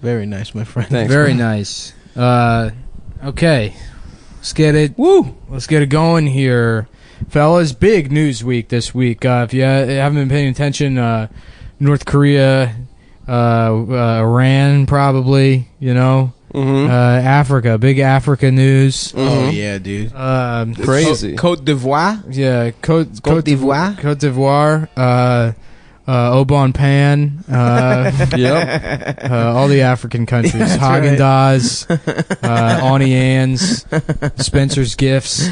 Very nice, my friend. Thanks, Very man. nice. Okay. Let's get it. Woo! Let's get it going here, fellas. Big news week this week. If you haven't been paying attention, North Korea, Iran, probably. Africa. Big Africa news. Oh yeah, dude. Crazy. Côte d'Ivoire. Yeah, Côte d'Ivoire. Côte d'Ivoire. Obon Pan. Yep. All the African countries. Haagen Dazs, Auntie Anne's, Spencer's Gifts.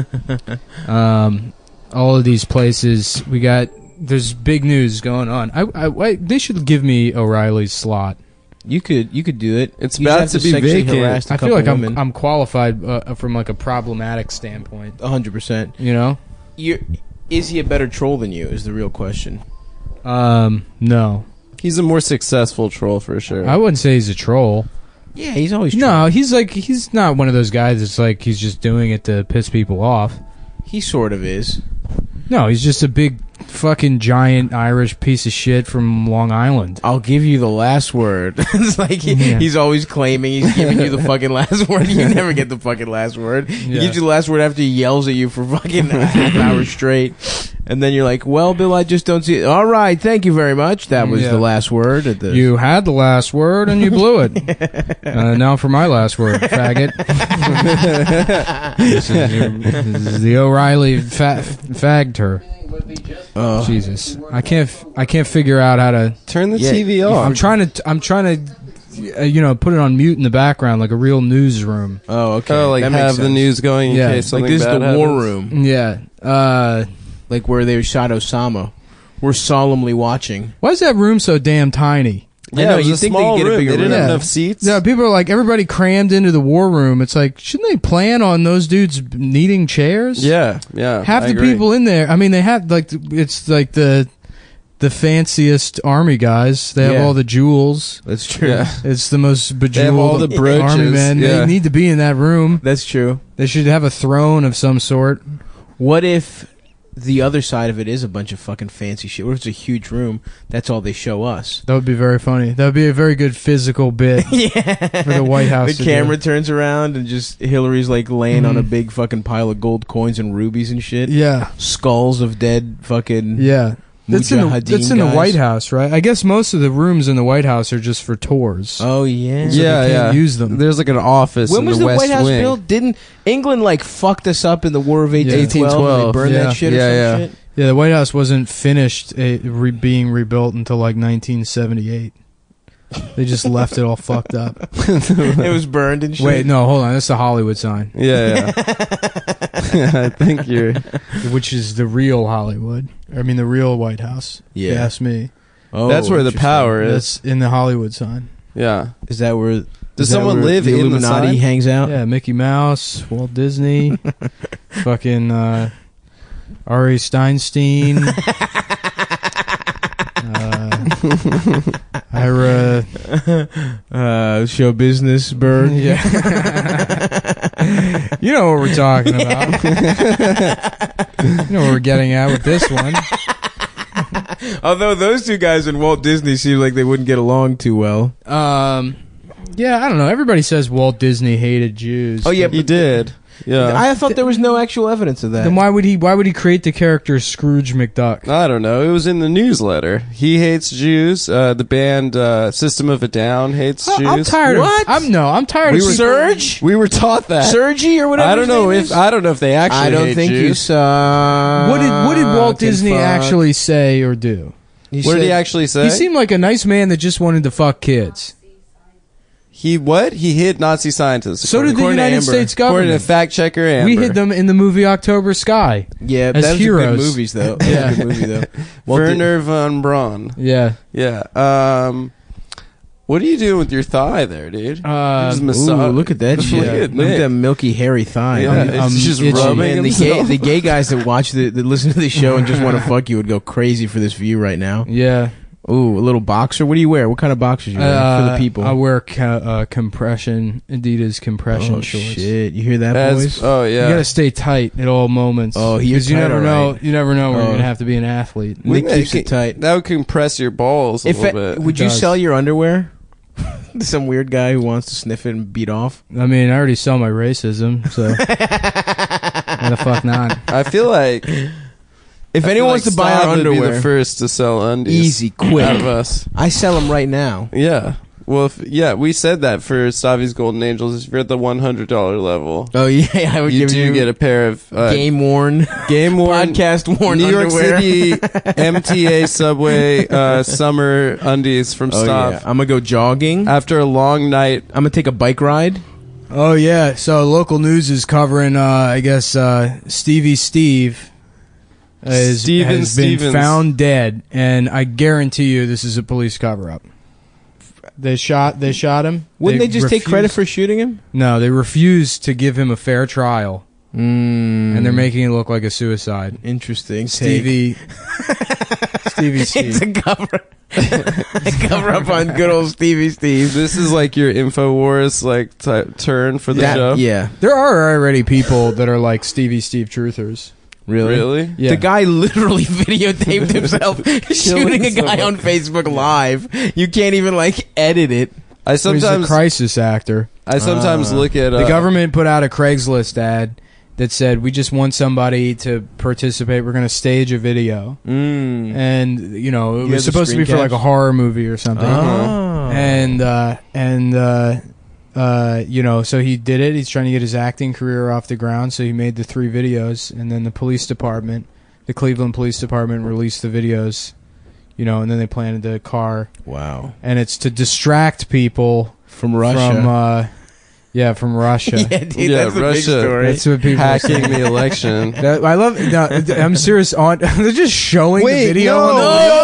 All of these places. There's big news going on. They should give me O'Reilly's slot. You could do it. It's You about have to be sexually vacant. harass a I feel couple like women. I'm qualified from like a problematic standpoint. 100%. You know? Is he a better troll than you? Is the real question. No. He's a more successful troll for sure. I wouldn't say he's a troll. Yeah, he's always No, he's not one of those guys that's like he's just doing it to piss people off. He sort of is. No, he's just a big fucking giant Irish piece of shit from Long Island. I'll give you the last word. It's like he's always claiming he's giving you the fucking last word. You never get the fucking last word. He gives you the last word after he yells at you for fucking a half hour straight. And then you're like, well, Bill, I just don't see it. All right, thank you very much. That was the last word. You had the last word and you blew it. Now for my last word, faggot. This is the O'Reilly fagged her. Jesus, I can't figure out how to turn the TV off. I'm trying to put it on mute in the background like a real newsroom. Oh, okay. Oh, like that have makes the sense. news going in case something like this is bad the war happens. room. Yeah. Like where they shot Osama. We're solemnly watching. Why is that room so damn tiny? Yeah, I know, it was you'd a think they'd small get a room. bigger They didn't room. have Yeah. enough seats. Yeah, people are like, everybody crammed into the war room. It's like, shouldn't they plan on those dudes needing chairs? Yeah. Half I the agree. people in there, I mean, they have, it's like the fanciest army guys. They have all the jewels. That's true. Yeah. It's the most bejeweled They have all the brooches. army men. Yeah. They need to be in that room. That's true. They should have a throne of some sort. What if the other side of it is a bunch of fucking fancy shit? What if it's a huge room? That's all they show us. That would be very funny. That would be a very good physical bit for the White House. The to camera do. turns around and just Hillary's like laying on a big fucking pile of gold coins and rubies and shit. Yeah. Skulls of dead fucking Yeah. That's in the guys. White House, right? I guess most of the rooms in the White House are just for tours. Oh yeah. So they can't use them. There's like an office When in was the the West White House Wing. built? Didn't England like fucked us up in the War of 1812? And they burned Yeah. that shit or some shit? Yeah, the White House wasn't finished being rebuilt until like 1978. They just left it all fucked up. It was burned and shit. Wait, no, hold on. That's the Hollywood sign, Yeah. I think you're... which is the real Hollywood. I mean, the real White House. Yeah. If you ask me. Oh, That's where the interesting. power is. That's in the Hollywood sign. Yeah. Is that where? Does is that someone where live the in the Illuminati sign? hangs out? Yeah, Mickey Mouse, Walt Disney, fucking Ari Steinstein, Ira. Show business bird. Yeah. You know what we're talking about. You know what we're getting at with this one. Although those two guys in Walt Disney seem like they wouldn't get along too well. Yeah, I don't know. Everybody says Walt Disney hated Jews. Oh yeah, He did. Yeah. I thought there was no actual evidence of that. Then why would he create the character Scrooge McDuck? I don't know. It was in the newsletter. He hates Jews. The band System of a Down hates Jews. I'm tired What? of I'm tired We of were- Surge? We were taught that. Sergi or whatever. I don't his know name if is? I don't know if they actually. I don't hate think you Jews. saw. What did Walt can Disney fuck. actually say or do? What did he actually say? He seemed like a nice man that just wanted to fuck kids. He hid Nazi scientists. So did the according to United Amber. States According to government. fact checker Amber. We hid them in the movie October Sky. Yeah, as that was heroes. a good movies though. Yeah. That was a good movie though. Walt Di- Werner von Braun. Yeah. Yeah. What are you doing with your thigh there, dude? Just Ooh, massage. look at that shit. Look at Look at Nick. that milky hairy thigh. Yeah, it's just itchy. rubbing Man, himself. the gay guys that watch that listen to the show and just want to fuck you would go crazy for this view right now. Yeah. Ooh, a little boxer. What do you wear? What kind of boxers you wear for the people? I wear compression, Adidas compression shorts. Shit, you hear that, boys? Oh yeah. You gotta stay tight at all moments. Oh, you're because you tight, never all know. right. You never know when Oh. you're gonna have to be an athlete. Nick Wouldn't keeps it tight. That would compress your balls a If little bit. would you does. sell your underwear? Some weird guy who wants to sniff it and beat off. I mean, I already saw my racism, so why the fuck not? I feel like If anyone wants to buy our Stav would be underwear, the first to sell undies. easy, quick. Out of us. I sell them right now. Yeah. Well, we said that for Stavi's Golden Angels. If you're at the $100 level, Oh yeah, I would you give do you get a pair of game worn, game-worn podcast worn New York underwear. City MTA subway summer undies from Oh Stav. yeah, I'm gonna go jogging. After a long night, I'm gonna take a bike ride. Oh yeah, so local news is covering. I guess Stevie Steve has been Stevens. found dead, and I guarantee you this is a police cover-up. They shot him. Wouldn't they just take refused- credit for shooting him? No, they refused to give him a fair trial, and they're making it look like a suicide. Interesting. Stevie It's Steve. a cover. A cover up on good old Stevie Steve. this is like your InfoWars turn for the show. Yeah, There are already people that are like Stevie Steve truthers. really. Yeah. The guy literally videotaped himself shooting a guy someone. on Facebook Live. You can't even like edit it. I He's a sometimes crisis actor. look at The government put out a Craigslist ad that said, "We just want somebody to participate. We're going to stage a video." And it You was have the supposed to be for screen like a caps? horror movie or something. Oh. So he did it. He's trying to get his acting career off the ground, so he made the 3 videos, and then the Cleveland Police Department released the videos, and then they planted the car, Wow. and it's to distract people From Russia. from Russia. Yeah, dude, Yeah, that's a big Russia. story. That's what people are hacking saying. the election. I love. No, I'm serious. They're just showing the video. no, on the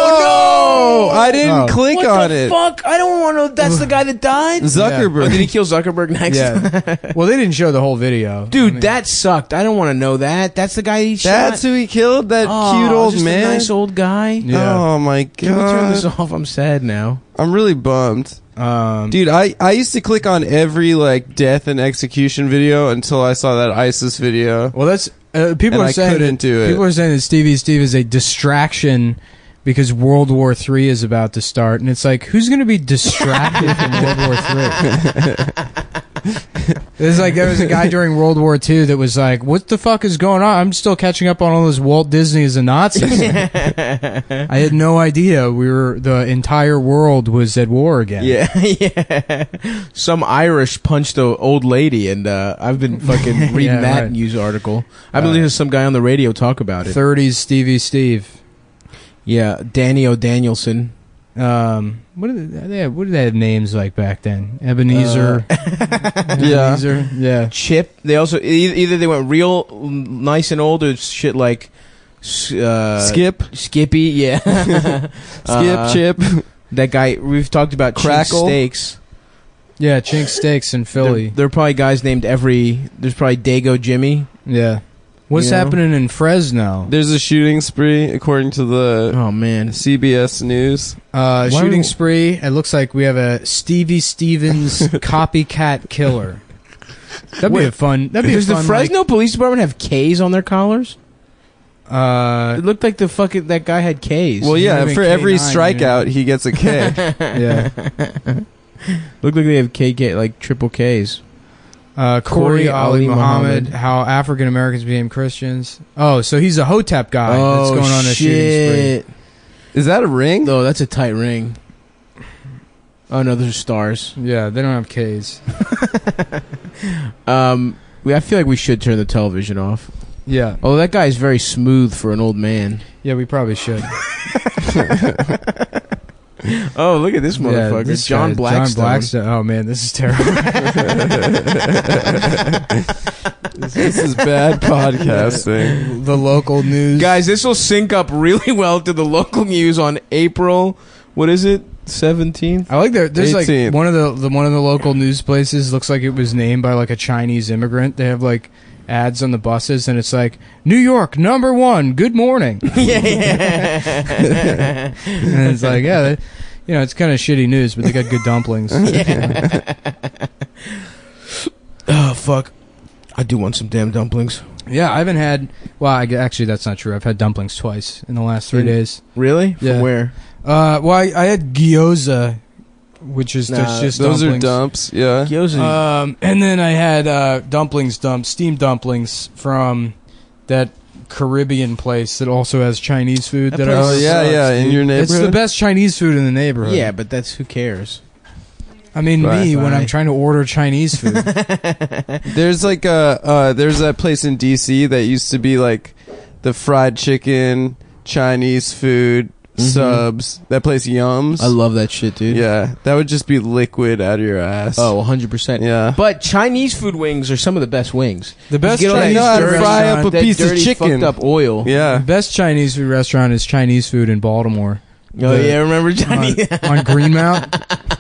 no, I didn't Oh. click What on the it. fuck? I don't want to know. That's the guy that died. Zuckerberg. Oh, did he kill Zuckerberg next? Yeah. Well, they didn't show the whole video, Dude, I mean, that sucked. I don't want to know that. That's the guy he shot. That's who he killed. That Oh, cute old just man. A nice old guy. Yeah. Oh my Can we turn this god! off? I'm sad now. I'm really bummed, Um, dude. I used to click on every death and execution video until I saw that ISIS video. well, that's people And are I saying couldn't do it. People are saying that Stevie Steve is a distraction because World War III is about to start, and it's like, who's going to be distracted from World War III? There's like, there was a guy during World War II that was like, what the fuck is going on? I'm still catching up on all this Walt Disney as a Nazi. I had no idea the entire world was at war again. Yeah, yeah. Some Irish punched an old lady, and I've been fucking reading Yeah, that right. news article. I believe there's some guy on the radio talk about it. 30s Stevie Steve. Yeah, Danny O'Danielson. What did they have names like back then? Ebenezer. Ebenezer. Yeah. Chip. They also either they went real nice and old, or shit like Skip, Skippy. Yeah, Chip. That guy we've talked about. Crackle. Chink Steaks. Yeah, Chink Steaks in Philly. There are probably guys named There's probably Dago Jimmy. Yeah. What's You know? happening in Fresno? There's a shooting spree, according to the Oh man. CBS News. Shooting spree. It looks like we have a Stevie Stevens copycat killer. That'd be a fun. Does the Fresno Police Department have K's on their collars? It looked like that guy had K's. Well, yeah, Maybe for every K9, strikeout, he gets a K. yeah. Looked like they have KK, like triple K's. Corey Ali Muhammad. How African Americans became Christians. Oh, so he's a Hotep guy that's going on a shooting spree. Is that a ring? Oh, that's a tight ring. Oh no, those are stars. Yeah, they don't have K's. I feel like we should turn the television off. Yeah. Oh, that guy is very smooth for an old man. Yeah, we probably should. Oh, look at this motherfucker, this John guy, Blackstone. John Blackstone. Oh man, this is terrible. This is bad podcasting. The local news, Guys, this will sync up really well to the local news on April. What is it? 17th. I like that. There's 18th. like one of the local news places looks like it was named by like a Chinese immigrant. They have like ads on the buses, and it's like New York #1. Good morning. Yeah. And it's like, yeah, it's kind of shitty news, but they got good dumplings. Oh fuck! I do want some damn dumplings. Yeah, I haven't had. Well, actually, that's not true. I've had dumplings twice in the last 3 days. Really? Yeah. From where? Well, I had gyoza which is Nah, just Those dumplings. are dumps. Yeah. Gyoza. And then I had steamed dumplings from that Caribbean place that also has Chinese food. That That place Oh yeah, sucks, yeah. In dude. your neighborhood. It's the best Chinese food in the neighborhood. yeah, but that's who cares. I mean, Right, me when right. I'm trying to order Chinese food. There's like there's that place in DC that used to be like the fried chicken, Chinese food, subs. That place Yums. I love that shit, dude. Yeah, that would just be liquid out of your ass. Oh, 100%. yeah. But Chinese food wings are some of the best wings. The best You get all that Chinese know how to food fry restaurant- up a that piece of dirty, chicken. fucked up oil. Yeah. The best Chinese food restaurant is Chinese food in Baltimore. Oh, The- yeah, remember Chinese? on Greenmount.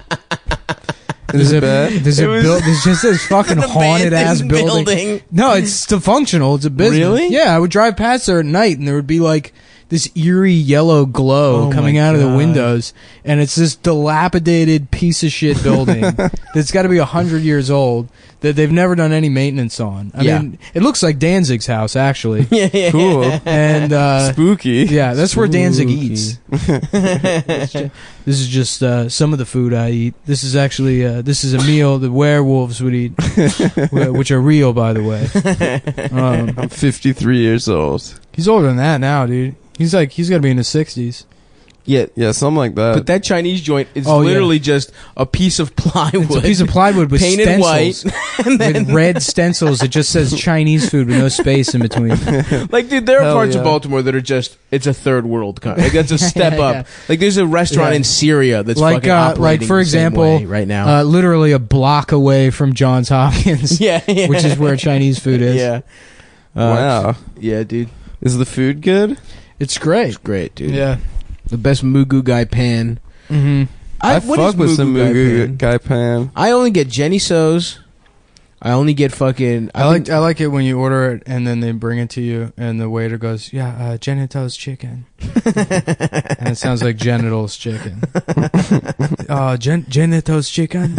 Is it bad? There's just this fucking haunted ass abandoned building. No, it's still functional. It's a business. Really? Yeah, I would drive past there at night, and there would be like this eerie yellow glow Oh coming my out of the God. windows, and it's this dilapidated piece of shit building that's got to be 100 years old that they've never done any maintenance on. I Yeah. mean, it looks like Danzig's house actually, Yeah. Cool. and Spooky. yeah, that's where Danzig Spooky. eats. This is just some of the food I eat. This is actually this is a meal the werewolves would eat, which are real, by the way. I'm 53 years old. He's older than that now, dude. He's got to be in his 60s. Yeah. Yeah, something like that. But that Chinese joint is Oh, yeah. literally just a piece of plywood. It's a piece of plywood with painted stencils, white. And then, with red stencils. It just says Chinese food with no space in between. like, dude, there are Hell parts yeah. of Baltimore that are just, it's a third world country. Like, that's a step Yeah, up. yeah. Like, there's a restaurant Yeah. in Syria that's Like, fucking like, operating for the same example, way right now. Literally a block away from Johns Hopkins, yeah, yeah. which is where Chinese food is. Yeah. wow. Yeah, dude. Is the food good? It's great. It's great, dude. Yeah. The best Mugu Gai pan. Mm-hmm. I what fuck is with some Gai Mugu pan? Gai pan. I only get Jenny So's. I only get fucking. I like it when you order it and then they bring it to you and the waiter goes, "Yeah, genitals chicken," and it sounds like genitals chicken. Genitals chicken.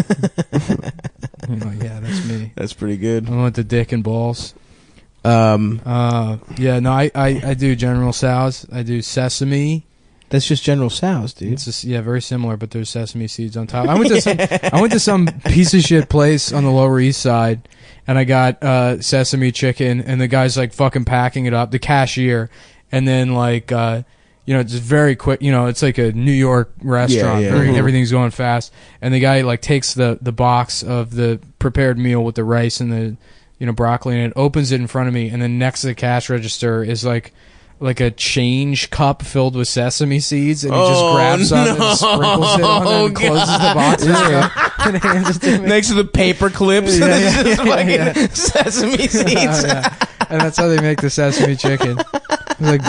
I'm like, yeah, that's me. That's pretty good. I want the dick and balls. Yeah, No, I do General Tso's. I do sesame. that's just General Tso's, dude. It's just, very similar, but there's sesame seeds on top. I went to some piece of shit place on the Lower East Side, and I got sesame chicken, and the guy's like fucking packing it up, the cashier, and then like it's very quick. It's like a New York restaurant. Yeah. Very, everything's going fast, and the guy like takes the box of the prepared meal with the rice and the broccoli in it, opens it in front of me, and then next to the cash register is like a change cup filled with sesame seeds, and he just grabs some and sprinkles it on them and closes the box and hands it to me. Next to the paper clips, Yeah, it's yeah, just yeah, fucking sesame seeds. Yeah. And that's how they make the sesame chicken. It's like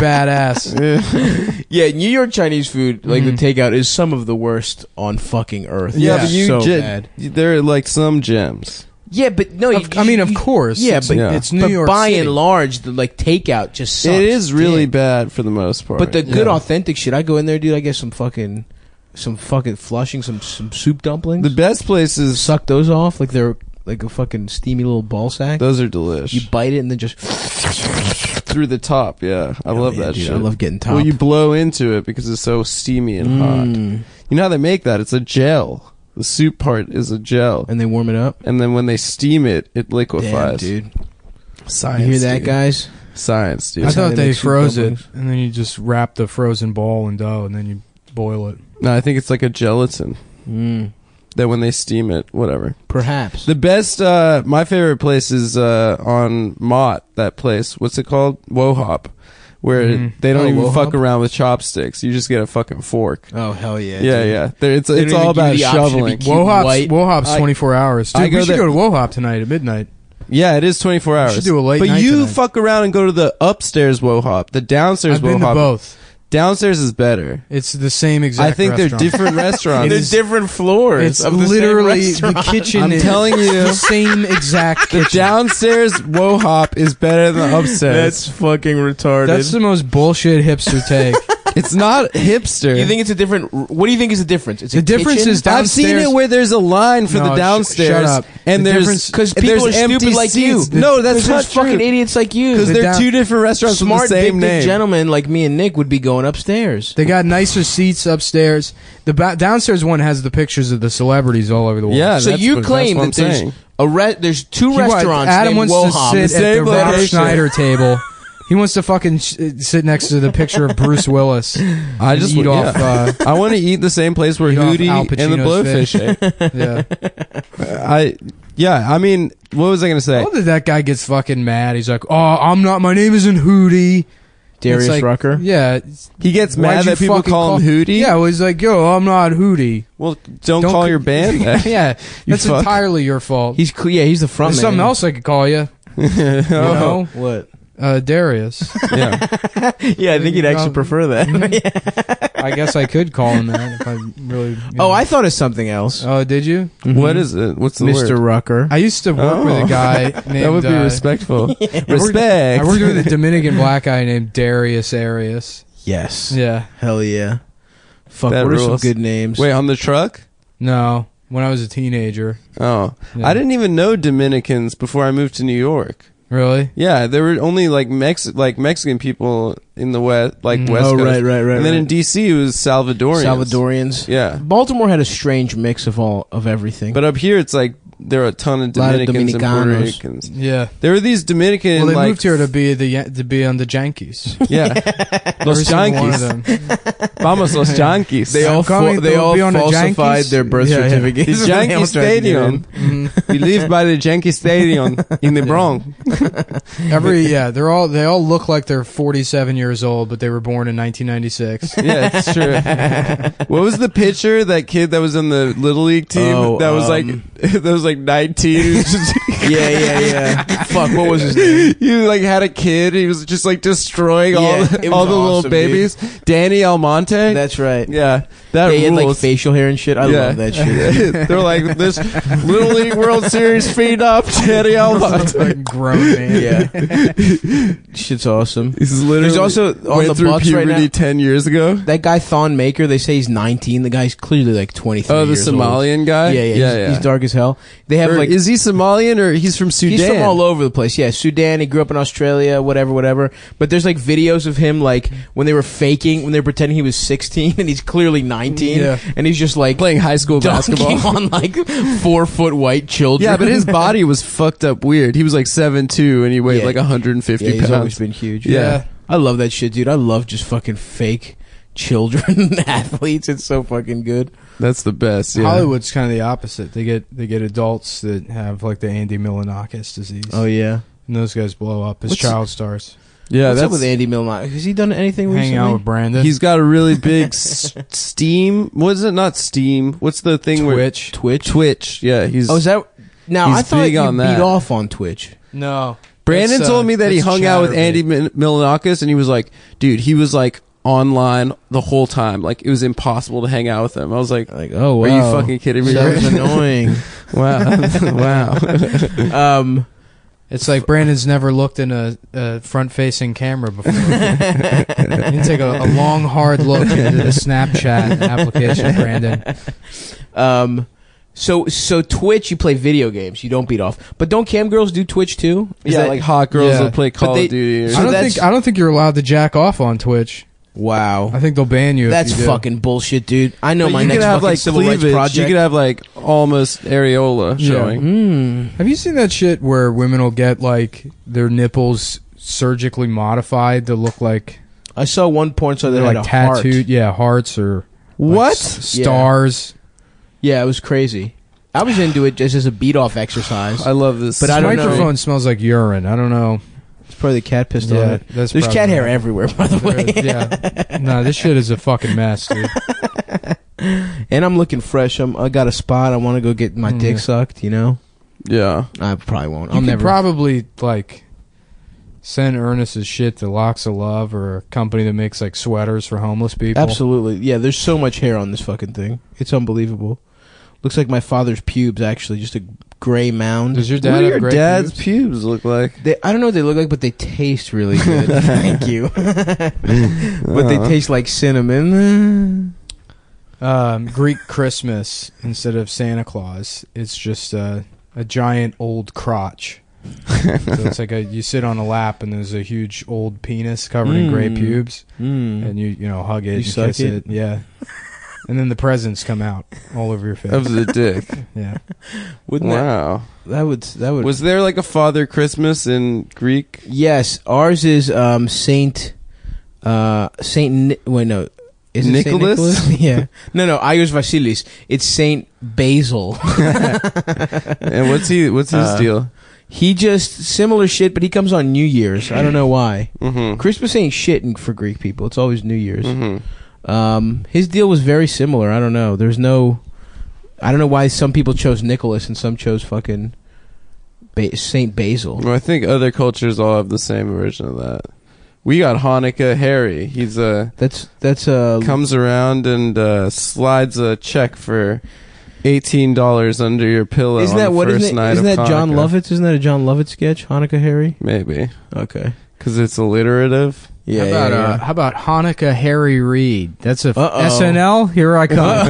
badass. Yeah, New York Chinese food, like Mhm. the takeout, is some of the worst on fucking earth. Yeah, Yeah, but you so ju- bad. there are like some gems. Yeah, but no, Of course. Yeah, it's, but it's New but York by City. and large, the like takeout just sucks. It is really dick. bad for the most part. But the good Yeah. authentic shit, I go in there, dude. I get some fucking Flushing, some soup dumplings. the best places, Suck those off like they're like a fucking steamy little ball sack. those are delish. You bite it and then just Through the top, yeah. I love yeah, that dude, shit. I love getting top. Well, you blow into it because it's so steamy and hot. You know how they make that? It's a gel. The soup part is a gel. and they warm it up. And then when they steam it, it Damn, liquefies. dude. Science, You hear that, dude. guys? Science, dude. I That's how thought they they make soup froze it, dumplings. and then you just wrap the frozen ball in dough, and then you boil it. No, I think it's like a gelatin. Mm, That when they steam it, whatever. perhaps. The best, my favorite place is on Mott, that place. What's it called? Wohop. Where Mhm. they don't Oh, even Wohop? fuck around with chopsticks. You just get a fucking fork. Oh hell yeah! Yeah, dude. yeah. It's They don't it's even all give you about the option to be shoveling. cute and white. Wohop's I- 24 hours. Dude, I go we should there- go to Wohop tonight at midnight. Yeah, it is 24 hours. should do a late but night you tonight. fuck around and go to the upstairs Wohop. The downstairs I've been Wohop. to both. Downstairs is better. It's the same exact I think restaurant. they're different restaurants. There's different floors. It's of the literally same the restaurant. kitchen. I'm is telling you. the same exact The kitchen. downstairs Wohop is better than the upstairs. That's fucking retarded. That's the most bullshit hipster take. It's not hipster. You think it's a different? What do you think is the difference? It's The a difference kitchen? is downstairs. I've seen it where there's a line for No, the downstairs, shut up. and The there's difference- because people are empty stupid like you. seats. No, that's not There's fucking true. idiots like you. Because The they're down- two different restaurants Smart with the same big dick name. gentlemen like me and Nick would be going upstairs. They got nicer seats upstairs. The downstairs one has the pictures of the celebrities all over the wall. Yeah, So that's you what- claim that's that what I'm there's saying. there's two restaurants Adam named wants Woham. to sit at the same Rob location. Schneider table. He wants to fucking sit next to the picture of Bruce Willis. I just eat yeah. off. I want to eat the same place where Eat off Hootie Al and the Pacino's Blowfish ate. Yeah. I mean, what was I gonna say? Oh, that guy gets fucking mad. He's like, "Oh, I'm not. My name isn't Hootie." Darius It's like, Rucker. Yeah. He gets Why'd mad you that people fucking call him Hootie. Yeah, well, he's like, "Yo, I'm not Hootie." Well, don't call your band that. Yeah, You that's fuck. entirely your fault. He's the front There's man. something else I could call you. You know, What? Darius. Yeah. Yeah, I think he'd actually prefer that. I guess I could call him that if I really. Oh, I thought of something else. Oh, did you? What is it? What's the Mr. word? Rucker. I used to work with a guy named. That would be respectful. Respect. I worked with a Dominican black guy named Darius Arias. Yes. Yeah. Hell yeah. Fuck, That what are some rules. good names? Wait, on the truck? No, when I was a teenager. Oh, Yeah. I didn't even know Dominicans before I moved to New York. Really? Yeah, there were only like Mexican people in the West, like West Oh, Coast. right. And then in DC it was Salvadorians. Salvadorians. Yeah, Baltimore had a strange mix of everything. but up here it's like there are a ton of Lot of Dominicans and Puerto Dominicanos. Ricans. Yeah. There were these Dominican. Well, they like, moved here to be on the Yankees. Yeah, Every Los single one of Yankees. them. Vamos Los Yankees. they I'm all coming they to all be on the falsified Yankees. their birth Yeah, yeah. certificates. The They all Yankee tried to get Stadium. in. Mhm. We live by the Yankee Stadium in the Bronx. They all look like they're 47 years old, but they were born in 1996. Yeah, it's true. What was the pitcher? That kid that was in the little league team Oh, that was like 19. He was just Yeah. Fuck, what was his name? he like had a kid. He was just like destroying all Yeah, the, it was all the little awesome, babies. Danny Almonte. That's right. Yeah, that They had like rules. facial hair and shit. I love that shit. They're like this Little League World Series feed up Danny Almonte. Fucking grown man. Yeah. Shit's awesome. He's literally There's also on went the through Bucks right puberty now. 10 years ago. That guy Thon Maker, they say he's 19. The guy's clearly like 23 Oh, the years old. Somalian guy. Yeah. He's dark as hell. They have Or like is he Somalian or he's from Sudan? he's from all over the place. Yeah, Sudan. He grew up in Australia, whatever. But there's like videos of him like when they were pretending he was 16 and he's clearly 19. Yeah. And he's just like playing high school dunking basketball. on like 4-foot white children. Yeah, but his body was fucked up weird. He was like 7'2" and he weighed Yeah. like 150 yeah, he's pounds. always been huge. Yeah. I love that shit, dude. I love just fucking fake children athletes. It's so fucking good. That's the best. Yeah. Hollywood's kind of the opposite. They get adults that have like the Andy Milonakis disease. Oh yeah. And those guys blow up as What's- child stars. Yeah, What's up that's with Andy Milonakis? Has he done anything recently? Hanging out with Brandon. he's got a really big Steam. What is it? Not Steam. What's the thing Twitch. Twitch. Yeah, he's. Oh, is that now? He's I thought big you on beat that. off on Twitch. No. Brandon That's, told me that he that's hung out with Andy Chatterbait. Milonakis and he was like, dude, he was like online the whole time. Like it was impossible to hang out with him. I was like, Like, oh wow, are you fucking kidding me? That was annoying. Wow. It's like Brandon's never looked in a front-facing camera before. You can take a long, hard look into the Snapchat application, Brandon. So Twitch, you play video games. You don't beat off. But don't cam girls do Twitch too? Is Yeah, that- like hot girls Yeah. will play Call they- of Duty. Or So I don't think you're allowed to jack off on Twitch. wow. I think they'll ban you. That's if you do. fucking bullshit, dude. I know But my you next could have fucking like civil rights cleavage. project. You could have like almost areola Yeah. showing. Have you seen that shit where women will get like their nipples surgically modified to look like I saw one porn star that they're had like a heart. tattooed? Yeah, hearts or like, What? stars. Yeah, it was crazy. I was into it just as a beat off exercise. I love this. But This I don't know. microphone smells like urine. I don't know. It's probably the cat pissed on Yeah, it. that's There's probably cat hair right. everywhere, by the way. Yeah. No, this shit is a fucking mess, dude. And I'm looking fresh. I got a spot. I want to go get my dick sucked. You know, Yeah. I probably won't. You I'll could never. probably like send Ernest's shit to Locks of Love or a company that makes like sweaters for homeless people. Absolutely. Yeah, there's so much hair on this fucking thing. It's unbelievable. Looks like my father's pubes, actually. Just a gray mound. Does your What dad do have your great dad's pubes? pubes look like? I don't know what they look like, but they taste really good. Thank you. But they taste like cinnamon. Greek Christmas instead of Santa Claus. It's just a giant old crotch. So it's like you sit on a lap and there's a huge old penis covered in gray pubes, and you hug it, You and suck kiss it? yeah. And then the presents come out all over your face. Of the dick. Yeah. Wouldn't Wow. that would Was there like a Father Christmas in Greek? Yes, ours is Saint wait, no. Is it Saint Nicholas? Nicholas? Yeah. No, Ios Vasilis. It's Saint Basil. And what's his deal? He just similar shit, but he comes on New Year's. I don't know why. Mm-hmm. Christmas ain't shit for Greek people. It's always New Year's. Mm-hmm. His deal was very similar. I don't know. I don't know why some people chose Nicholas and some chose fucking Saint Basil. Well, I think other cultures all have the same version of that. We got Hanukkah Harry. He's That's comes around and slides a check for $18 under your pillow. Isn't on that the what? first Isn't night that of John Hanukkah. Lovitz? Isn't that a John Lovitz sketch? Hanukkah Harry. Maybe Okay. because it's alliterative. Yeah. How about Hanukkah Harry Reid? That's a Uh-oh. SNL. Here I come.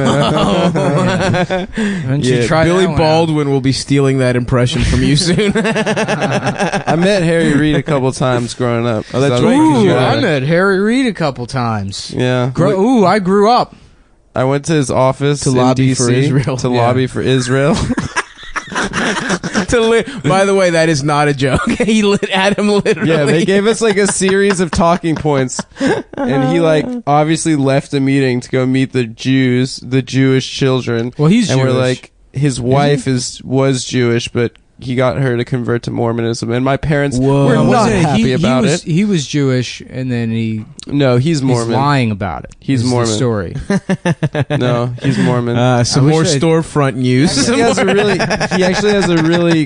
Why don't you try Billy that one out? Baldwin will be stealing that impression from you soon. I met Harry Reid a couple times growing up. Oh, that's So right, 'cause Ooh, you're I right. met Harry Reid a couple times. Yeah. I grew up. I went to his office To in lobby DC for Israel. to Yeah. lobby for Israel. By the way, that is not a joke. Adam literally. Yeah, they gave us like a series of talking points, and he like obviously left the meeting to go meet the Jews, the Jewish children. Well, he's and Jewish. we're like, his wife was Jewish, but he got her to convert to Mormonism, and my parents Whoa. were not Wasn't it- happy about it. He was Jewish, and then No, he's he's Mormon. lying about it. He's is Mormon. The story. No, he's Mormon. Some I more wish I- storefront news. he actually has a really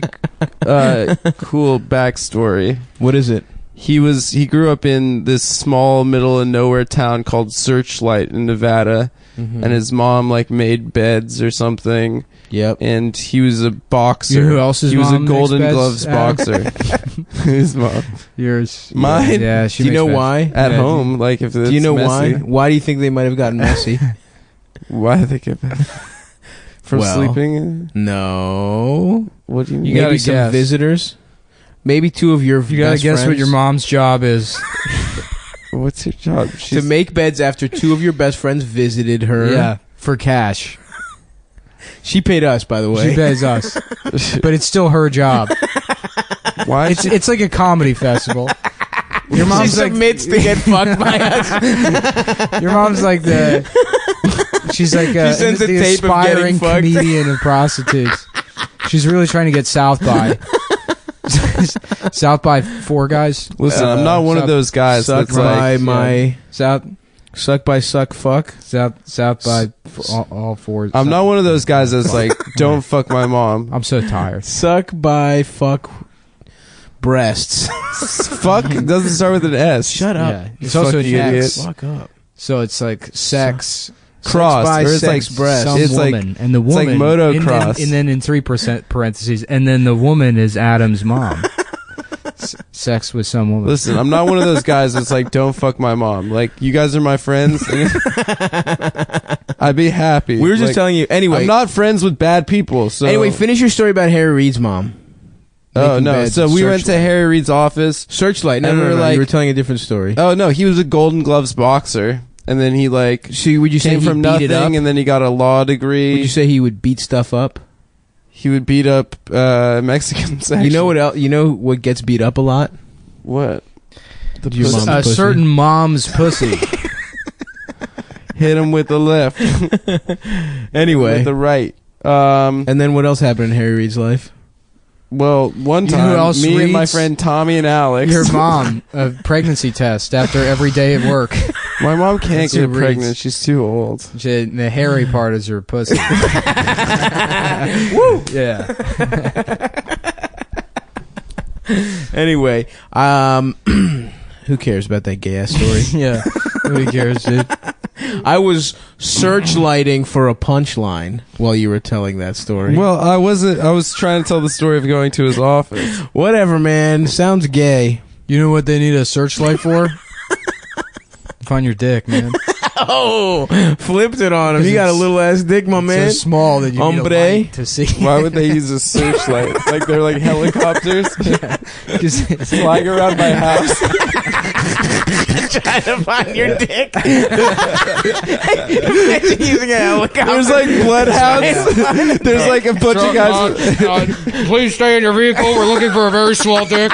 cool backstory. What is it? He grew up in this small middle of nowhere town called Searchlight in Nevada, and his mom like made beds or something. Yep. And he was a boxer. You know who else's He was a mom makes Golden beds, Gloves Adam? boxer. His mom. Yours. Mine? Yeah, she Do you makes know beds. why? At Yeah, home, like if it's Do you know messy. why? Why do you think they might have gotten messy? Why did they get from Well, sleeping? No. What do you mean? You Maybe gotta some guess. visitors. Maybe two of your You gotta best guess what friends. your mom's job is. What's your job? To make beds after two of your best friends visited her. Yeah, for cash. She paid us, by the way. She pays us, but it's still her job. Why? It's like a comedy festival. Your She mom's like submits to get fucked by us. your mom's like the. She's like She sends a the tape of getting aspiring fucked. comedian of prostitutes. She's really trying to get South by. South by four guys. Listen, I'm not one of Suck- those guys Suck that's by like my... South Suck by suck fuck. South by all four. I'm not one of those guys that's like, don't fuck my mom. I'm so tired. Suck by fuck breasts. Fuck doesn't start with an S. Shut up. Yeah. It's also fucking an idiot. X. Fuck up. So it's like sex. Cross, by or it's sex like breast. Some It's like- woman, and the it's like woman, motocross. and then in 3% parentheses, and then the woman is Adam's mom. Sex with some woman. Listen, I'm not one of those guys that's like, don't fuck my mom. Like, you guys are my friends. I'd be happy. We were just Like, telling you. Anyway. I'm not friends with bad people. So Anyway, finish your story about Harry Reid's mom. Oh Making no! beds So at we went to Searchlight. Harry Reid's office. Searchlight. No, And no, we no, were no. You like- were telling a different story. Oh no, he was a Golden Gloves boxer, and then he like So would you say came he from beat it up? nothing, and then he got a law degree. Would you say he would beat stuff up? He would beat up Mexicans. Actually. You know what else? You know what gets beat up a lot? What? The Your pussy. mom's a pussy. certain mom's pussy. Hit him with the left, Anyway. with the right. And then what else happened in Harry Reid's life? Well, one You know time, who else me and my reads? friend Tommy and Alex. Your mom, a pregnancy test after every day at work. My mom can't That's get who reads. pregnant. She's too old. The hairy part is her pussy. Woo! Yeah. Anyway, who cares about that gay ass story? Yeah. Who cares, dude? I was searchlighting for a punchline while you were telling that story. Well, I wasn't. I was trying to tell the story of going to his office. Whatever, man. Sounds gay. You know what they need a searchlight for? Find your dick, man. Oh, flipped it on him. You got a little ass dick, my man. So small that you need a Hombre. light to see. Why would they use a searchlight? Like they're like helicopters flying around my house. Trying to find your dick. Imagine using a helicopter. There's like bloodhounds. There's like a bunch of guys. Please stay in your vehicle. We're looking for a very small dick.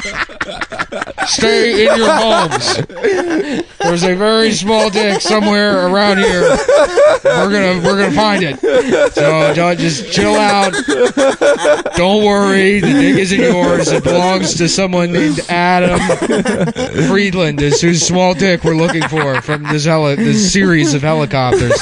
Stay in your homes. There's a very small dick somewhere around here. We're gonna find it. So just chill out. Don't worry. The dick isn't yours. It belongs to someone named Adam Friedland. Is whose small dick we're looking for from this series of helicopters.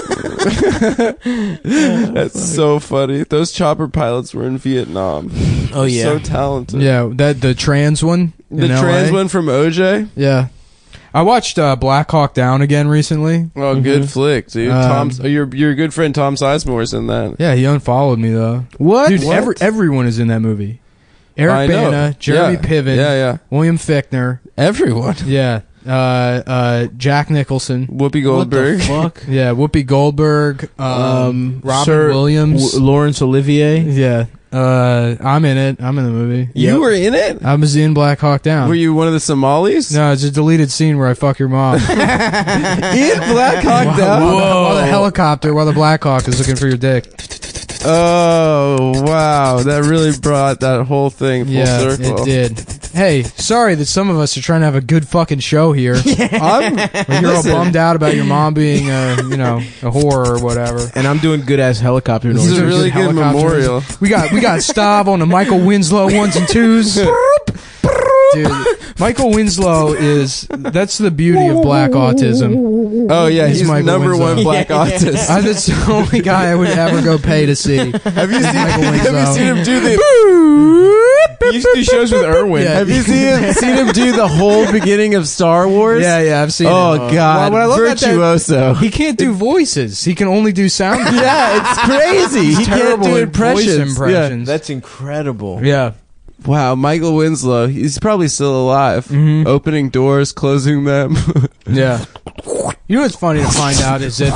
That's so funny. Those chopper pilots were in Vietnam. Oh, yeah. So talented. Yeah, the trans one. The in trans LA? one from OJ. Yeah. I watched Black Hawk Down again recently. Oh, good flick, dude. Your good friend Tom Sizemore's in that. Yeah, he unfollowed me though. What? Dude, What? everyone is in that movie. I Eric know. Bana, Jeremy Yeah. Piven, Yeah. William Fichtner, Everyone. yeah, Jack Nicholson, Whoopi Goldberg. What the fuck? yeah, Whoopi Goldberg, Robin Sir Williams, Laurence Olivier. yeah. I'm in it. I'm in the movie. You were in it? I was in Black Hawk Down. Were you one of the Somalis? No, it's a deleted scene where I fuck your mom. In Black Hawk Down? While the helicopter, while the Black Hawk is looking for your dick. Oh, wow. That really brought that whole thing full Yeah, circle. it did. Hey, sorry that some of us are trying to have a good fucking show here. I'm, You're all listen, bummed out about your mom being a whore or whatever. And I'm doing good ass helicopter This is noises. a really good Helicopters. memorial. We got Stav on the Michael Winslow 1s and 2s. Dude, Michael Winslow that's the beauty of black autism. Oh, yeah. He's Michael number Winslow. one black autist. That's the only guy I would ever go pay to see. Have you seen Winslow. him do the... You used to do shows with Irwin. Yeah. Have you seen him do the whole beginning of Star Wars? Yeah, I've seen it. Oh, God. What I love about that- Virtuoso. He can't do voices. He can only do sound. Yeah, it's crazy. He can't terrible do at impressions. voice impressions. That's incredible. Yeah. Wow, Michael Winslow. He's probably still alive. Mhm. Opening doors, closing them. Yeah. You know what's funny to find out is that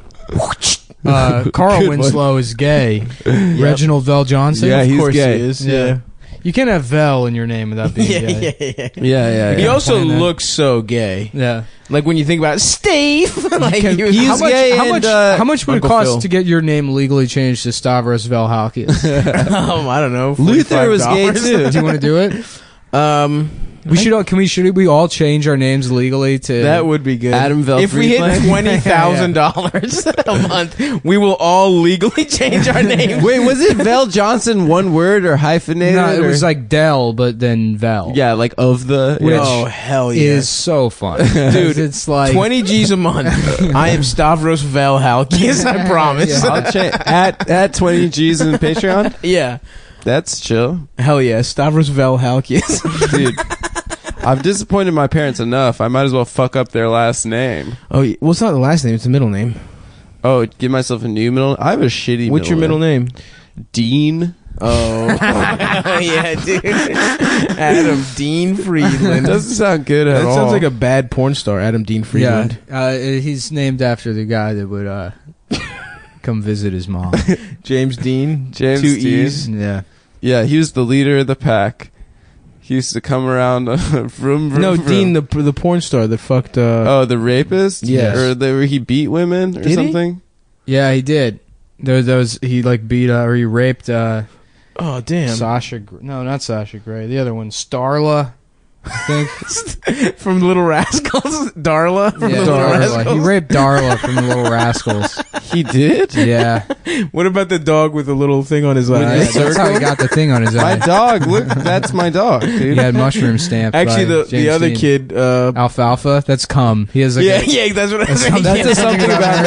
Carl Good Winslow is gay. Reginald Vell Johnson. Yeah, Of he's course gay. he is. Yeah. Yeah. You can't have Vell in your name without being gay. Yeah. He also Find that. looks so gay. Yeah. Like when you think about Steve, like he was, He's How much, gay how and, much, how much would Uncle it cost Phil. to get your name legally changed to Stavros Valhalkias? I don't know. Luther was gay $45. too. Do you want to do it? We Should we all change our names legally to That would be good. Adam Vell if we hit Friedland. $20,000 a month, we will all legally change our name. Wait, was it Vel Johnson one word or hyphenated? No, it or- was like Dell, but then Vel. yeah, like of the. Which yeah. Oh hell yeah, is so fun, Dude, It's like 20 G's a month. I am Stavros Valhalkias. I promise. I'll at 20 G's in Patreon. Yeah, That's chill, hell yeah, Stavros Valhalkias. dude. I've disappointed my parents enough. I might as well fuck up their last name. Oh, well, it's not the last name; it's the middle name. Oh, give myself a new middle. I have a shitty. What's your middle name? Dean. Oh, yeah, dude. Adam Dean Friedland. Doesn't sound good at That all. sounds like a bad porn star, Adam Dean Friedland. he's named after the guy that would come visit his mom. James Dean. James 2 Dean. E's. Yeah, Yeah, he was the leader of the pack. He used to come around vroom, vroom, No, vroom. Dean, the porn star that fucked. Oh, the rapist? Yes. Or where he beat women or Did he? something? yeah, he did. There was he like beat or he raped oh damn! Sasha. No, not Sasha Grey. The other one, Starla. I think. From Little Rascals, Darla. From Yeah, the Little Darla. Rascals. He raped Darla from the Little Rascals. He did? Yeah, What about the dog with the little thing on his With eye? the that's how he got the thing on his My eye. dog. Look, that's my dog, He dude. had mushroom stamp. Actually, by the James other Dean. kid. Alfalfa. That's cum. He has like Yeah, that's what I was saying. That's Yeah. a something about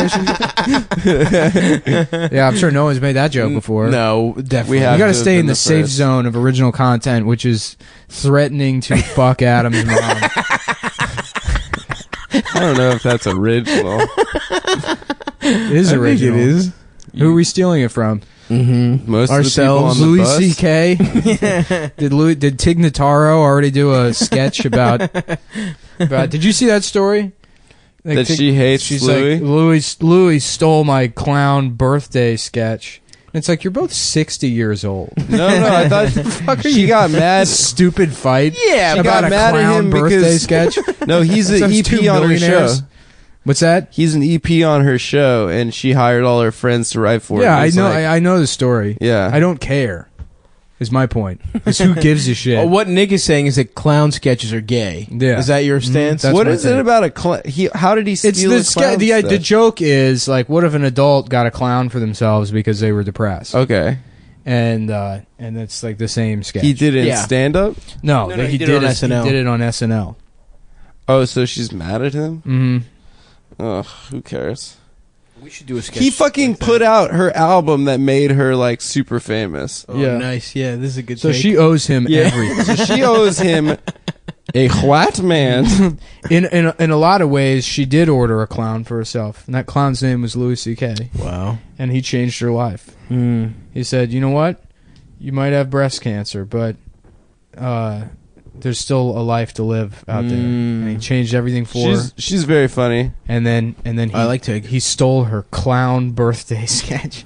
Mary. Yeah, I'm sure no one's made that joke before. No, definitely. We You have got to to have stay been in the the safe first. zone of original content, which is threatening to fuck Adam's mom. I don't know if that's original. It is original. It is. Who are we stealing it from? Mm-hmm. Most Ourselves. of the people on the Louis bus. C.K. Did Tig Notaro already do a sketch about? Did you see that story? Like, That she hates she's Louis? like Louis stole my clown birthday sketch. And it's like you're both 60 years old. No, I thought she got mad. Stupid fight. Yeah, She about got a mad at clown him birthday because sketch. no, he's an Sounds two EP on her show. millionaires. What's that? He's an EP on her show, and she hired all her friends to write for it. Yeah, And I it's know. like- I know the story. Yeah. I don't care. Is my point. Is who gives a shit? What Nick is saying is that clown sketches are gay. Yeah. Is that your stance? That's what my is thing. it about a how did he steal It's the clown the stuff? joke is like, what if an adult got a clown for themselves because they were depressed? Okay. And it's like the same sketch. He did it in Yeah. stand-up? No, he did it on SNL. He did it on SNL. Oh, so she's mad at him? Mm-hmm. Ugh, who cares? We should do a sketch. He fucking put out her album that made her, like, super famous. Oh, Yeah. nice. Yeah, this is a good So take. she owes him Yeah. everything. So she owes him a what, man? In a lot of ways, she did order a clown for herself, and that clown's name was Louis C.K. Wow. And he changed her life. Mm. He said, "You know what? You might have breast cancer, but there's still a life to live out there." And he changed everything for her. She's very funny. And then he, I like Tig. he stole her clown birthday sketch.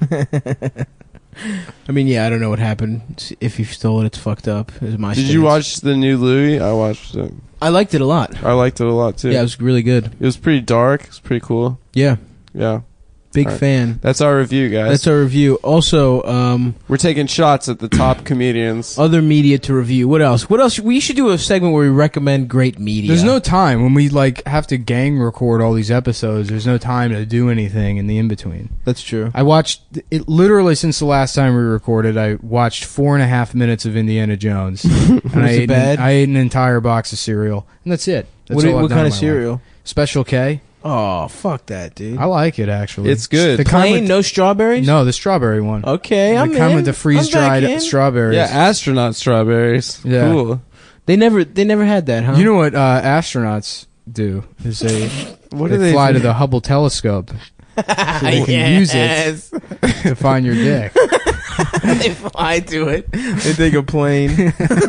I mean, yeah, I don't know what happened. If you stole it, it's fucked up. Is my Did stance. you watch the new Louis? I watched it. I liked it a lot. I liked it a lot, too. Yeah, it was really good. It was pretty dark. It was pretty cool. Yeah, Yeah. big All right. fan. That's our review, guys. That's our review. Also, We're taking shots at the top comedians. other media to review. What else? What else? We should do a segment where we recommend great media. There's no time when we like have to gang record all these episodes. There's no time to do anything in the in between. That's true. I watched it literally since the last time we recorded. I watched 4.5 minutes of Indiana Jones, and Was it bad? I ate an entire box of cereal, and that's it. That's all I've What done kind in of my cereal? life. Special K. Oh, fuck that, dude. I like it actually. It's good. The kind Plain, with- no strawberries. no, the strawberry one. Okay, I'm the kind in. with the freeze I'm back in. dried strawberries. Yeah, astronaut strawberries. Yeah. Cool. They never had that, huh? You know what astronauts do? Is they What they do they fly do? to the Hubble telescope so they can use it to find your dick. They fly to it. They take a plane.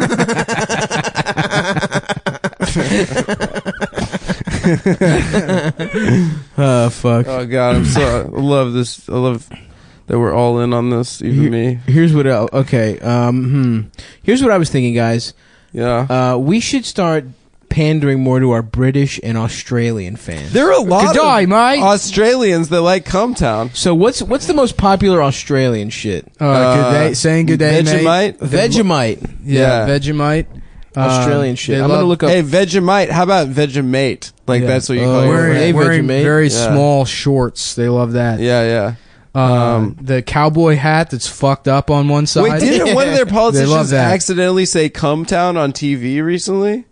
Fuck. Oh god, I'm so I love this. I love that we're all in on this, even me. Here's what. Okay. Here's what I was thinking, guys. Yeah. We should start pandering more to our British and Australian fans. There are a lot Good day, of mate. Australians that like Cumtown. So what's the most popular Australian shit? Good day, saying good day, mate. Vegemite. Vegemite. Yeah, Yeah. Vegemite. Australian shit. they I'm gonna love- look up. Hey, Vegemite. How about Vegemate? Like Yeah. that's what you Oh, call Wearing, it. Hey, wearing Vegemite. very Yeah. small shorts. They love that. Yeah, yeah. The cowboy hat that's fucked up on one side. Wait, didn't one of their They love politicians that. accidentally say Cumtown on TV recently?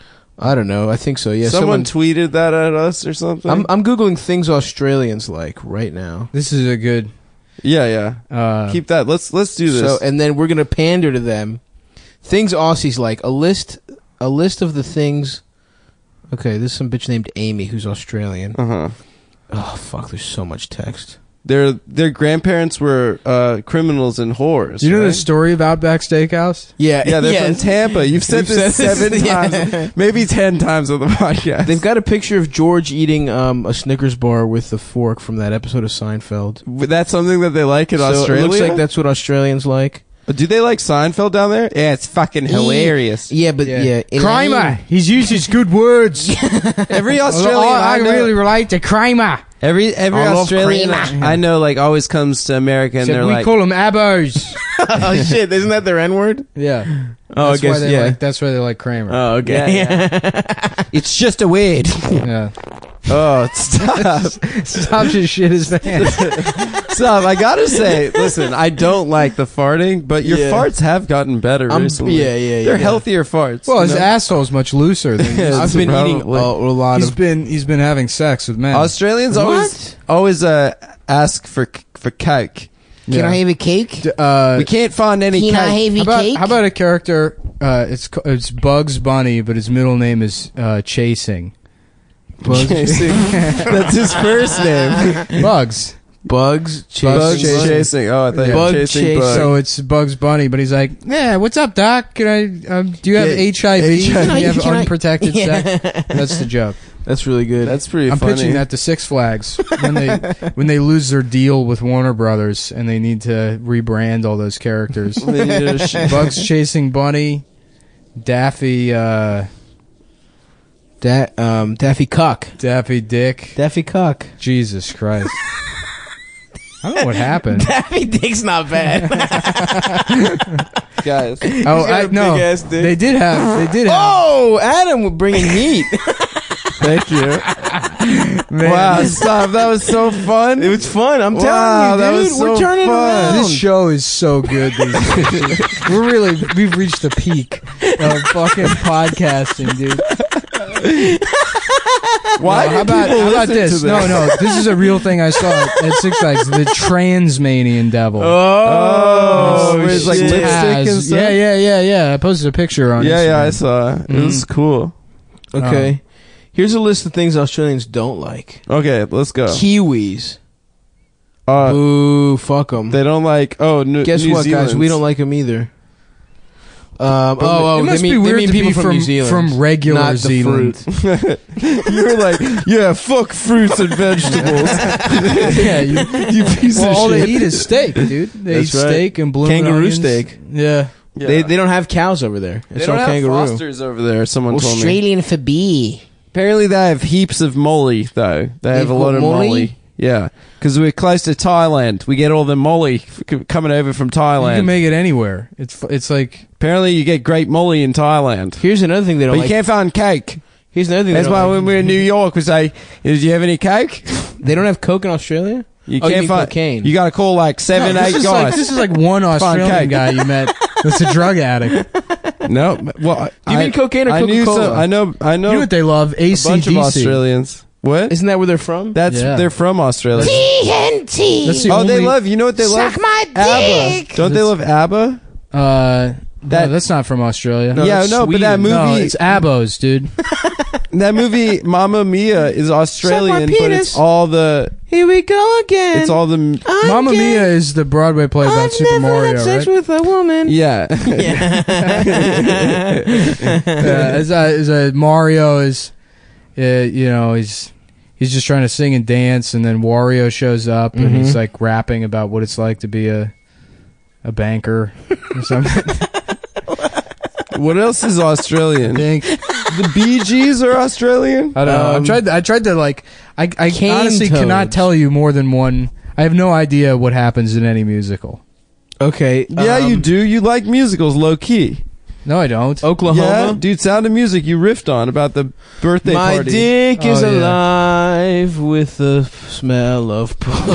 I don't know. I think so. Yeah. Someone tweeted that at us or something. I'm googling things Australians like right now. This is a good. yeah, yeah. Keep that. Let's do this. So and then we're gonna pander to them. Things Aussies like. A list of the things. Okay, there's some bitch named Amy who's Australian. uh-huh. Oh fuck! There's so much text. Their grandparents were criminals and whores. You know right? the story of Outback Steakhouse? Yeah, Yeah, they're from Tampa. You've said You've this said 7 this, yeah. times, maybe 10 times on the podcast. They've got a picture of George eating a Snickers bar with a fork from that episode of Seinfeld. That's something that they like in So Australia. it looks like that's what Australians like. Do they like Seinfeld down there? Yeah, it's fucking hilarious. Yeah, but yeah. Kramer. He's used his good words. Every Australian I I know, really relate to Kramer. every I love Australian creamer. I know like always comes to America and Said they're we like, call them abos. Oh shit! Isn't that their N word? Yeah. Oh, I That's why guess they yeah. like, that's why they like Kramer. Oh, okay. Yeah, it's just a word. Yeah. Oh, stop. Stop just shit his pants. Stop. I gotta say, listen, I don't like the farting, but your Yeah. farts have gotten better recently. yeah, They're yeah. healthier farts. Well, his you know? asshole's much looser than Yeah, I've it's been eating probably- a lot he's of. been having sex with men. Australians always ask for cake. Yeah. have a cake? We can't find any cake. How about a character? It's Bugs Bunny, but his middle name is Chasing. Chasing. That's his first name. Bugs. Bugs Bugs chasing. chasing. Oh, I thought you Bug were chasing chase. Bug. So it's Bugs Bunny, but he's like, yeah, what's up, Doc? Can I? Do you have Yeah, HIV? HIV. Do you have Can I- unprotected Yeah. sex? That's the joke. That's really good. That's pretty I'm funny. pitching that to Six Flags when they lose their deal with Warner Brothers and they need to rebrand all those characters. They need to Bugs chasing Bunny, Daffy, Daffy Cock. Daffy Dick. Daffy Cock. Jesus Christ! I don't know what happened. Daffy Dick's not bad. Guys. Oh, got a no, big-ass dick. they did have. Oh, Adam bringing heat. Thank you. Man, Wow, stop. That was so fun. It was fun. I'm Wow, telling that you, was dude. so We're turning fun. around. This show is so good. We've reached the peak of fucking podcasting, dude. Why No, do how about people listen this? to No, this is a real thing I saw at Six Flags. The Transmanian Devil. Oh, where it's like shit. lipstick and stuff? Yeah. I posted a picture on Yeah, I Instagram. saw. It was cool. Okay. Here's a list of things Australians don't like. Okay, let's go. Kiwis. Uh, Fuck them. they don't like. Oh, Guess New what, guys? Zealand's. We don't like them either. it must they be weird mean to people be from New Zealand, from regular not the Zealand. fruit. You're like, yeah, fuck fruits and vegetables. Yeah, You piece well, of all shit. they eat is steak, dude. They That's eat right. steak and blooming Kangaroo onions. steak. Yeah. Yeah. They don't have cows over there. It's They don't all have kangaroo. Fosters over there. Someone told me. for B. Apparently, they have heaps of molly though. They have a lot of molly? molly. Yeah, because we're close to Thailand. We get all the molly coming over from You Thailand. can make it anywhere. It's like Apparently, you get great molly in Thailand, Here's another thing they but don't you like. can't find cake. Here's another thing. That's they why don't when like. we're in New York, we say, "Did you have any cake?" They don't have coke in Australia. You Oh, you can't mean find. cocaine. You got to call like seven, No, eight guys. this is like one Australian cake. guy you met that's a drug addict. No, well, Do you mean cocaine or I knew Coca-Cola? some. I know. You know what they love? a bunch of AC/DC. Australians. What? Isn't that where they're from? That's Yeah. they're from Australia. TNT. That's the Oh, only, they love. You know what they love? my ABBA. Don't they love ABBA? no, that- that's not from Australia. No, yeah, that's no, but that Sweden. No, movie, it's Abos, dude. that movie, Mamma Mia, is Australian, but penis. it's all the, Here we go again. it's all the, Mamma Mia is the Broadway play about Super Mario, right? with a woman. yeah. As a Mario is, he's just trying to sing and dance, and then Wario shows up and he's like rapping about what it's like to be a banker or something. What else is I Australian? think. The Bee Gees are Australian? I don't know. I tried to like. I Cane honestly toads. cannot tell you more than one. I have no idea what happens in any musical. Okay. Yeah, you do. You like musicals, low key. No, I don't. Oklahoma. Yeah, dude, Sound of Music you riffed on about the birthday My party. dick is Oh, yeah. alive with the smell of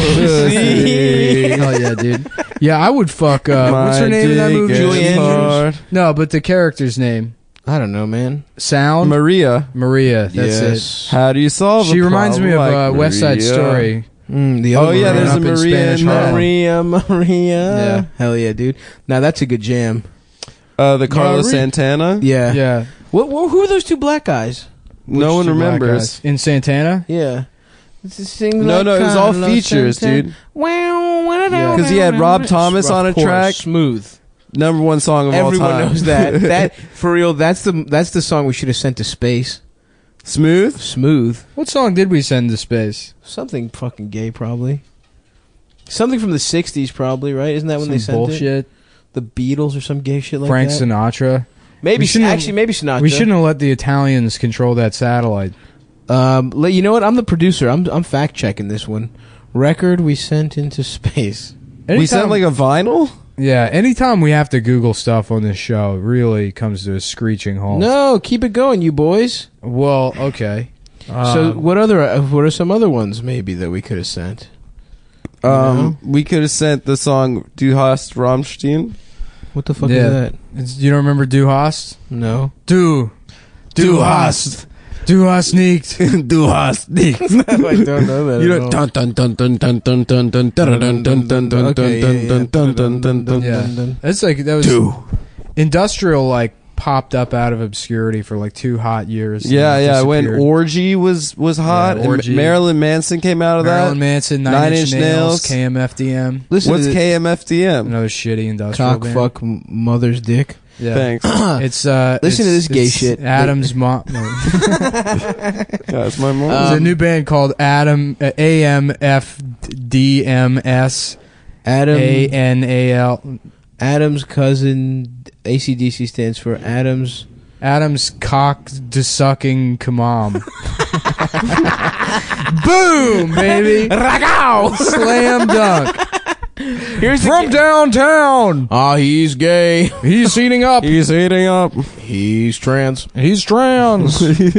Pussy. pussy. Hell yeah, dude. Yeah, I would fuck. What's My her name in that dick movie? is Julie Andrews. hard. No, but the character's name. I don't know, man. Sound. Maria. Maria. That's yes. How do you solve She a reminds me of problem like West Side Maria? Story. The Oh other yeah, there's up a in Maria Spanish in Harlem. Maria. Yeah. Hell yeah, dude. Now that's a good jam. the Carlos Maria. Santana. Yeah. Yeah. Who are those two black guys? No one Which two black remembers. guys? In Santana. Yeah. No, it was all features, dude. Wow. Because he had Rob Thomas on a track. Smooth. #1 song of Everyone all time. knows that. That for real. That's the song we should have sent to space. Smooth. Smooth. What song did we send to space? Something fucking gay, probably. Something from the '60s, probably. Right? Isn't that when Some they sent it? bullshit. The Beatles or some gay shit like Frank that. Sinatra. Maybe We shouldn't have- actually, maybe Sinatra. We shouldn't have let the Italians control that satellite. You know what? I'm the producer. I'm fact checking this one. Record we sent into space. We sent like a vinyl. Yeah, anytime we have to Google stuff on this show, it really comes to a screeching halt. No, keep it going, you boys. Well, okay. So what are some other ones maybe that we could have sent? We could have sent the song "Du hast Rammstein." What the fuck Yeah. is that? You don't remember Du hast? No. Du hast nicht. Du hast nichts. I don't know that. You at know, all. dun dun dun dun dun dun dun dun dun dun dun dun dun Okay, dun dun dun dun dun dun. Yeah, that's like that was Du. industrial like popped up out of obscurity for like 2 hot years. Yeah. When disappeared. Orgy was hot, and Orgy. Marilyn Manson came out of Marilyn that. Manson, Nine Inch Nails, KMFDM. Listen What's to this. KMFDM? Another shitty industrial Cock band. fuck mother's dick. Yeah. Thanks. It's Listen to this gay shit. Adam's mom. No. That's my mom. There's a new band called AMFDMS. ANAL. Adam's cousin. ACDC stands for Adam's. Adam's cock sucking kamam. Boom, baby. Ragao! Slam dunk. Here's From downtown. Ah, he's gay. He's heating up. He's heating up. He's trans. He's trans. He's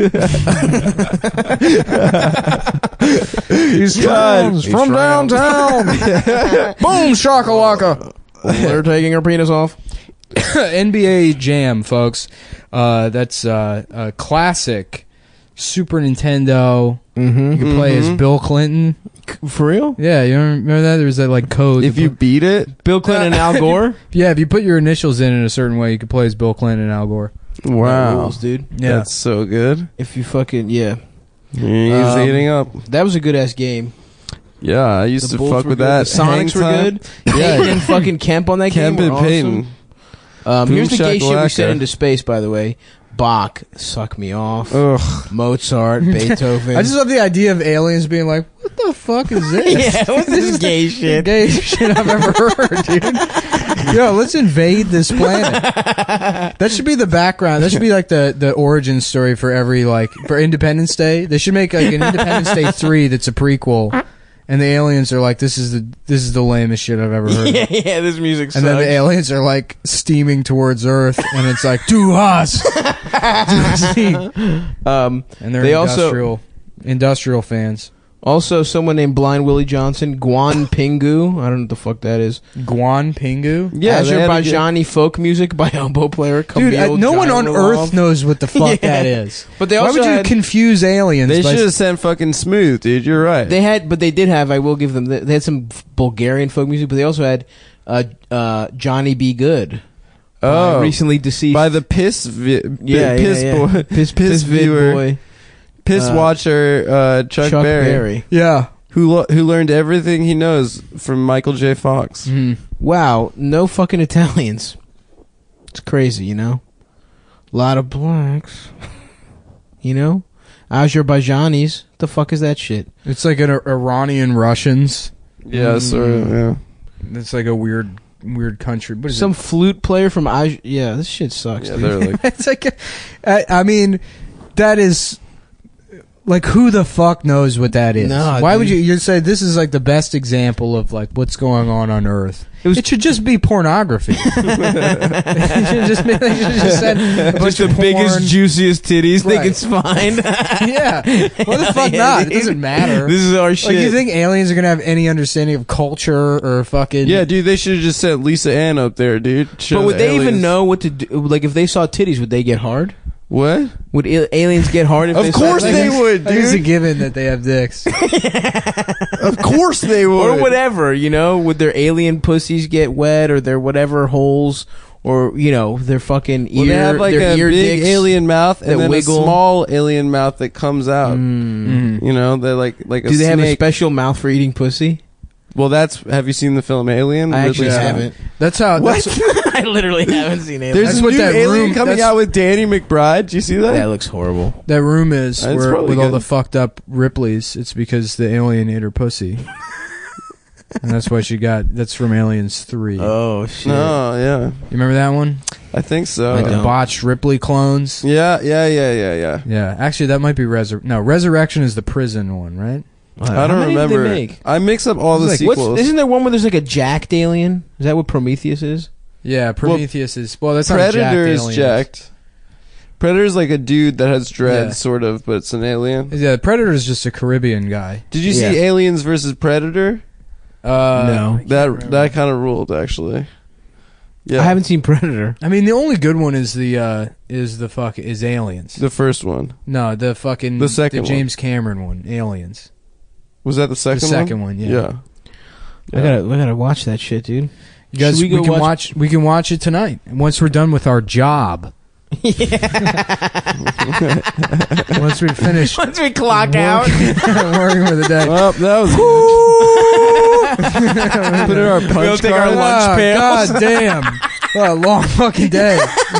trans. He's From trans. downtown. Boom, shakalaka. They're taking her penis off. NBA Jam, folks. That's a classic Super Nintendo. Mm-hmm. You can play as Bill Clinton. For real? Yeah, you remember that? There was that like code. If you beat it, Bill Clinton and Al Gore? Yeah, if you put your initials in a certain way, you could play as Bill Clinton and Al Gore. wow, Rules, dude. Yeah. that's so good. If you fucking, yeah. He's heating up. That was a good ass game. Yeah, I used The to Bulls fuck were with good. that. The Sonics were Hang good. time. Peyton and fucking Kemp on that Kemp game and were Peyton. awesome. Here's the Boom gay shit we shakalaka. sent into space, by the way. Bach, Suck Me Off. Ugh. Mozart, Beethoven. I just love the idea of aliens being like, "What the fuck is this? yeah, what's this gay shit? Gayest shit I've ever heard, dude." Yo, let's invade this planet. That should be the background. That should be like the origin story for every for Independence Day. They should make like an Independence Day 3 that's a prequel. And the aliens are like, this is the lamest shit I've ever heard. yeah, this music sucks. And then the aliens are like steaming towards Earth, and it's like, to us. And they're They also- industrial fans. Also, someone named Blind Willie Johnson, Guan Pingu. I don't know what the fuck that is. Guan Pingu? Yeah, they had to get- Azerbaijani folk music by oboe player Dude, Kamil no one on Jailov. Earth knows what the fuck Yeah. that is. But they Why also would you had, confuse aliens? They by should have sent fucking Smooth, dude. You're right. but they did have. I will give them. They had some Bulgarian folk music, but they also had Johnny B. Good. oh, Recently deceased. by the piss piss boy, Piss viewer, vid boy. piss watcher, Chuck Berry, Yeah. who learned everything he knows from Michael J. Fox. Wow, no fucking Italians. It's crazy, you know. A lot of blacks. You know, Azerbaijanis. The fuck is that shit? It's like an Iranian Russians. Yeah, sort of. Yeah. It's like a weird country. What is Some flute player from yeah, this shit sucks. Yeah, dude. they're like, It's like, I mean, that is like, who the fuck knows what that is? No, Why dude. would you say this is like the best example of like what's going on Earth? was- It should just be pornography. It should just be, they should just said a bunch Just the of biggest, porn. juiciest titties they Right. can find. Yeah, why the fuck Yeah, not? It dude. doesn't matter. This is our shit. Like, you think aliens are gonna have any understanding of culture or fucking? yeah, dude. They should have just sent Lisa Ann up there, dude. Show but would the they even aliens. know what to do? Like, if they saw titties, would they get hard? What? Would aliens get hard if Of they course saw they titties? would, I think it's a dude. given that they have dicks. Of course they would. Or whatever, you know? Would their alien pussies get wet, or their whatever holes, or, you know, their fucking ear, Well, they have like their a ear big dicks alien mouth and that then wiggle. a small alien mouth that comes out. Mm. You know, they're like a Do they have a snake. special mouth for eating pussy? Well, have you seen the film Alien? I actually Ridley Scott? haven't. That's how. What? I literally haven't seen it. There's That's a what new that alien room- coming that's- out with Danny McBride. Do you see that? That looks horrible. That room is That's where, probably with all good. the fucked up Ripleys. It's because the alien ate her pussy, and that's why she got. That's from Aliens 3. Oh, shit. No, yeah, You remember that one? I think so. I The don't. botched Ripley clones. Yeah. Yeah, actually, that might be Resurrection is the prison one, right? I How don't many did remember. they make? I mix up all the Like, sequels. isn't there one where there's like a jacked alien? Is that what Prometheus is? Yeah, Prometheus is. Well, that's not Predator jacked is aliens. jacked. Predator's like a dude that has dreads, Yeah. sort of, but it's an alien. Yeah, Predator is just a Caribbean guy. Did you Yeah. see Aliens versus Predator? No. That kind of ruled, actually. Yeah, I haven't seen Predator. I mean, the only good one is Aliens. the first one. No, the fucking The second one. James Cameron one, Aliens. Was that the second one? The second one, yeah. I gotta watch that shit, dude. You guys, Should we go we can watch it tonight. And once we're done with our job, Once we finish Once we clock out. working for the day. Well, that was put in our punch We'll take our card. lunch pails. God damn. What a long fucking day.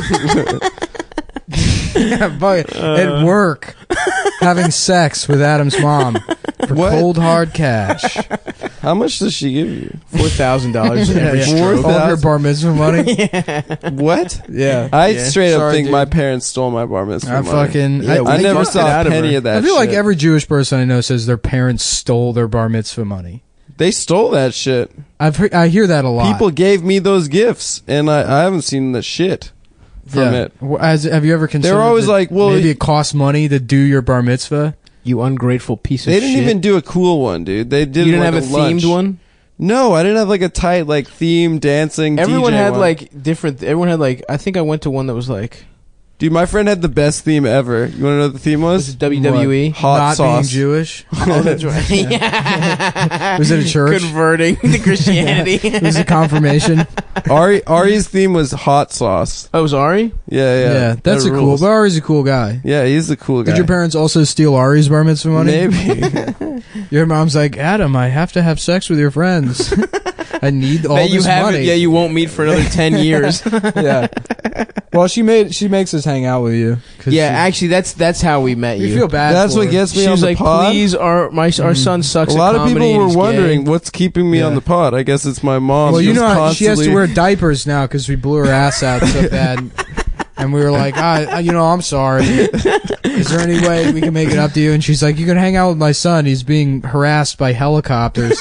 At work, having sex with Adam's mom for What? cold hard cash. How much does she give you? $4,000 every Yeah. stroke. All of your bar mitzvah money. What? Yeah. I Yeah. straight up Sorry, think dude. my parents stole my bar mitzvah I money. fucking. Yeah, I we never fucked it saw out a of penny her. of that I feel like shit. every Jewish person I know says their parents stole their bar mitzvah money. They stole that shit. I hear that a lot. People gave me those gifts, and I haven't seen the shit from it. Have you ever considered? always that like, well, maybe it costs money to do your bar mitzvah. You ungrateful piece of They shit. didn't even do a cool one, dude. They did. You didn't like have a lunch. themed one? No, I didn't have like a tight like theme dancing. Everyone DJ had one. like different. Everyone had like. I think I went to one that was like. Dude, my friend had the best theme ever. You want to know what the theme Was was? it WWE? Hot Not sauce. being Jewish. Oh, that's right. Yeah. Was it a church? Converting to Christianity. It was a confirmation. Ari's theme was hot sauce. Oh, it was Ari? Yeah. That's That a cool. rules. But Ari's a cool guy. Yeah, he's the cool guy. Did your parents also steal Ari's bar mitzvah money? Maybe. Your mom's like, Adam, I have to have sex with your friends. I need all That you this haven't. money. Yeah, you won't meet for another 10 years. Yeah. Well, she makes us hang out with you. 'cause Yeah, she- actually, that's how we met we you. feel bad. That's for what her. gets me She on was the like, pod. "Please, our son A sucks." lot at of people comedy and were he's wondering gay." what's keeping me Yeah. on the pod. I guess it's my mom. Well, you She's know, she has to constantly- wear diapers now because we blew her ass out so bad. And we were like, I'm sorry. Is there any way we can make it up to you? And she's like, you can hang out with my son. He's being harassed by helicopters.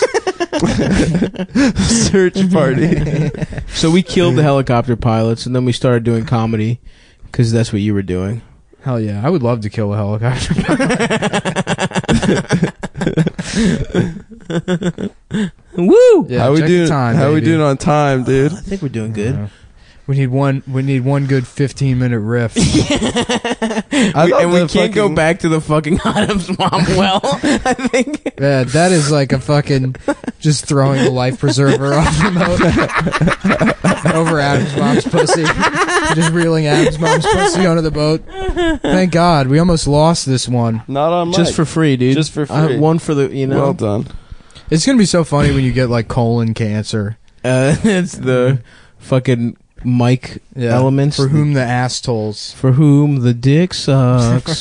search party. So we killed the helicopter pilots, and then we started doing comedy because that's what you were doing. Hell yeah. I would love to kill a helicopter. Woo! Yeah, how we check doing? the time, how we baby. doing on time, dude? I think we're doing good. We need one good 15-minute riff. And we can't go back to the fucking Adam's mom well. I think. Yeah, that is like a fucking just throwing a life preserver off the boat over Adam's mom's pussy. Just reeling Adam's mom's pussy onto the boat. Thank God, we almost lost this one. Not on mic. Just for free, dude. Just for free. One for the, Well done. It's gonna be so funny when you get like colon cancer. It's the fucking mic elements. For whom the ass tolls. For whom the dick sucks.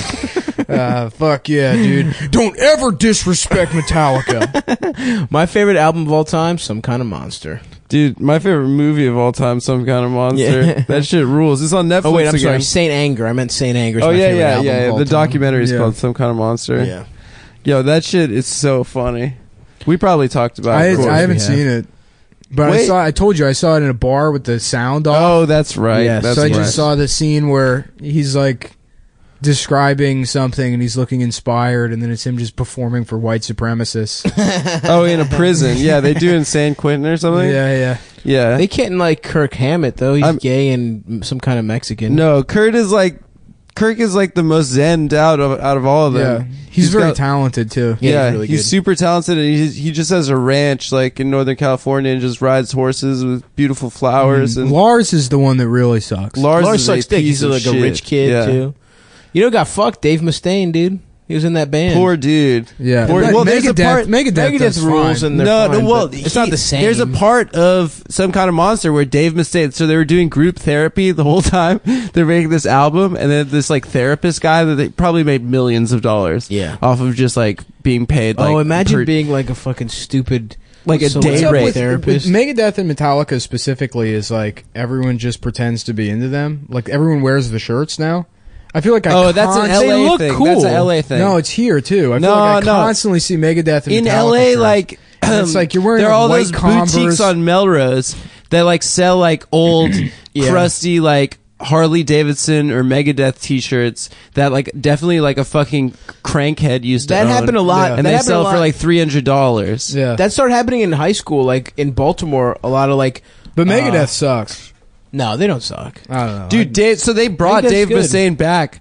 Fuck yeah, dude. Don't ever disrespect Metallica. My favorite album of all time, Some Kind of Monster. Dude, my favorite movie of all time, Some Kind of Monster. Yeah. That shit rules. It's on Netflix Oh wait, I'm again. sorry, Saint Anger. I meant Saint Anger. Oh my yeah, favorite yeah, album yeah. of all The time. documentary is Yeah. called Some Kind of Monster. Yeah. Yo, that shit is so funny. We probably talked about it. I haven't we have. seen it. But Wait. I told you I saw it in a bar with the sound off. Oh, that's right. Yes. That's So I right. just saw the scene where he's like describing something and he's looking inspired, and then it's him just performing for white supremacists. Oh, in a prison. Yeah, they do in San Quentin or something. Yeah. Yeah. They can't like Kirk Hammett though. He's gay and some kind of Mexican. No, Kirk is like the most zenned out of all of Yeah. them. He's very got- talented too. Yeah, he's really he's good. super talented, and he just has a ranch like in Northern California and just rides horses with beautiful flowers. And Lars is the one that really sucks. Lars Lars is sucks a dick. piece He's of like a shit. rich kid Yeah. too. You know, who got fucked. Dave Mustaine, dude. He was in that band. Poor dude. Yeah. Poor- But well, there's a part- Megadeth does rules fine. and they're fine, but it's not the same. There's a part of Some Kind of Monster where Dave Mustaine. So they were doing group therapy the whole time. They're making this album, and then this like therapist guy that they probably made millions of dollars. Yeah. off of just like being paid. Like, Oh, imagine per- being like a fucking stupid, Like a so day what's What's up up rate with therapist. Megadeth and Metallica specifically is like everyone just pretends to be into them. Like everyone wears the shirts now. I feel like Oh, that's an They LA look thing. cool. That's an LA thing. No, it's here too. I feel No, like I no. constantly see Megadeth and in Metallica LA, shirts. like It's like you're wearing there are like all white those Converse. boutiques on Melrose that like sell like old, Yeah. crusty like Harley Davidson or Megadeth T-shirts that like definitely like a fucking crankhead used to That own. happened a lot. Yeah. and That they happened sell a lot. for like $300. Yeah, That started happening in high school, like in Baltimore. A lot of like, but Megadeth sucks. no, they don't suck. I don't know, Dude, so they brought Megadeth's Dave good. Mustaine back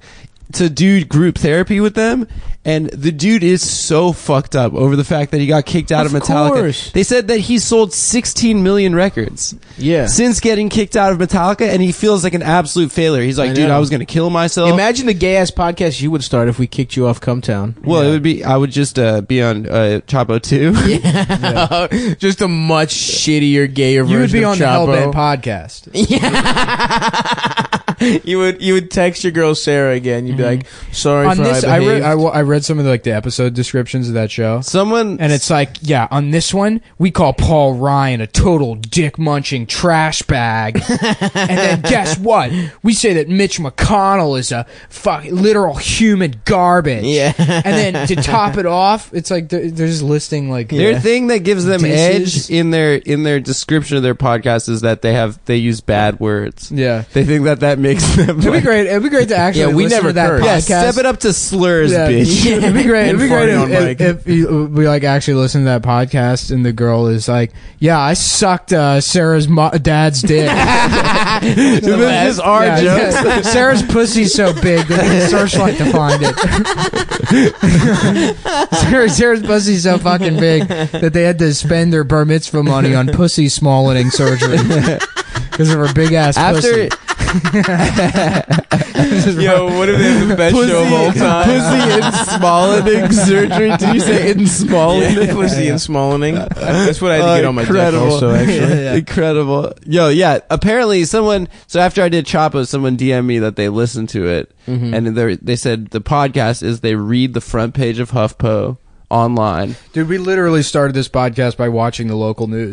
to do group therapy with them, and the dude is so fucked up over the fact that he got kicked out of Metallica. Course. They said that he sold 16 million records Yeah. since getting kicked out of Metallica, and he feels like an absolute failure. He's like, I dude, know. I was gonna kill myself. Imagine the gay ass podcast you would start if we kicked you off Cumtown. Well, it would be. I would just be on Chapo 2. Yeah. Just a much shittier, gayer version You would be of on the Chapo. Hellbent podcast. you would text your girl Sarah again. You'd be like, "Sorry On for this, I I read, behaved." I read some of the episode descriptions of that show. Someone And it's like, yeah, on this one, we call Paul Ryan a total dick-munching trash bag. And then guess what? We say that Mitch McConnell is a literal human garbage. Yeah. And then to top it off, it's like they're just listing like... Their thing that gives them Disses. edge in their description of their podcast is that they use bad words. Yeah. They think that makes them. It'd be great. It'd be great to actually Yeah, we listen never to that curse. podcast. Yeah, step it up to slurs, Yeah, bitch. It'd be great. It'd be And great farting on mic. if we like actually listen to that podcast and the girl is like, "Yeah, I sucked Sarah's dad's dick." This is our Yeah, jokes. yeah. Sarah's pussy's so big they need a searchlight to find it. Sarah's pussy's so fucking big that they had to spend their bar mitzvah money on pussy smallening surgery because of her big ass pussy. Yo, what if they have the best show of all time? Pussy in Smallening surgery. Did you say in Smallening? Yeah, pussy and Smallening. That's what I had to get on my dick Incredible. also, actually. Incredible. Yo, yeah. Apparently, so after I did Chapo, someone DM'd me that they listened to it, and they said the podcast is they read the front page of HuffPo online. Dude, we literally started this podcast by watching the local news.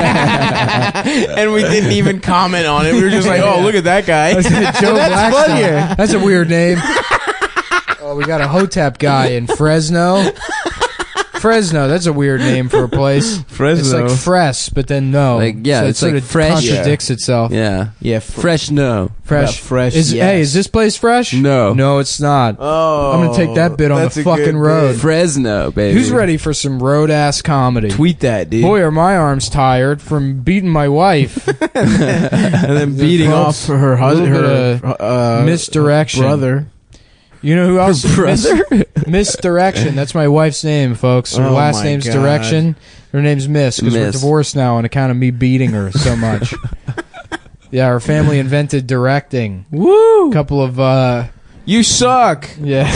And we didn't even comment on it. We were just like, "Oh, look at that guy." Joe Blackstone. funnier. That's a weird name. Oh, we got a Hotep guy in Fresno. Fresno, that's a weird name for a place. Fresno. It's like Fres, but then no. Like, yeah, so it's it sort like of fresh. contradicts itself. Yeah. Yeah, Fresh no. Fresh. fresh, Is, yes. Hey, is this place fresh? No. No, it's not. Oh, I'm gonna take that bit on that's the a good fucking road. bit. Fresno, baby. Who's ready for some road ass comedy? Tweet that, dude. Boy, are my arms tired from beating my wife. And then beating Folks, off her husband, little bit her misdirection. brother. You know who else? brother? Misdirection. That's my wife's name, folks. Her Oh last my name's God. Direction. Her name's Miss because we're Miss. divorced now on account of me beating her so much. Yeah, her family invented directing. Woo! A couple of You suck. yeah.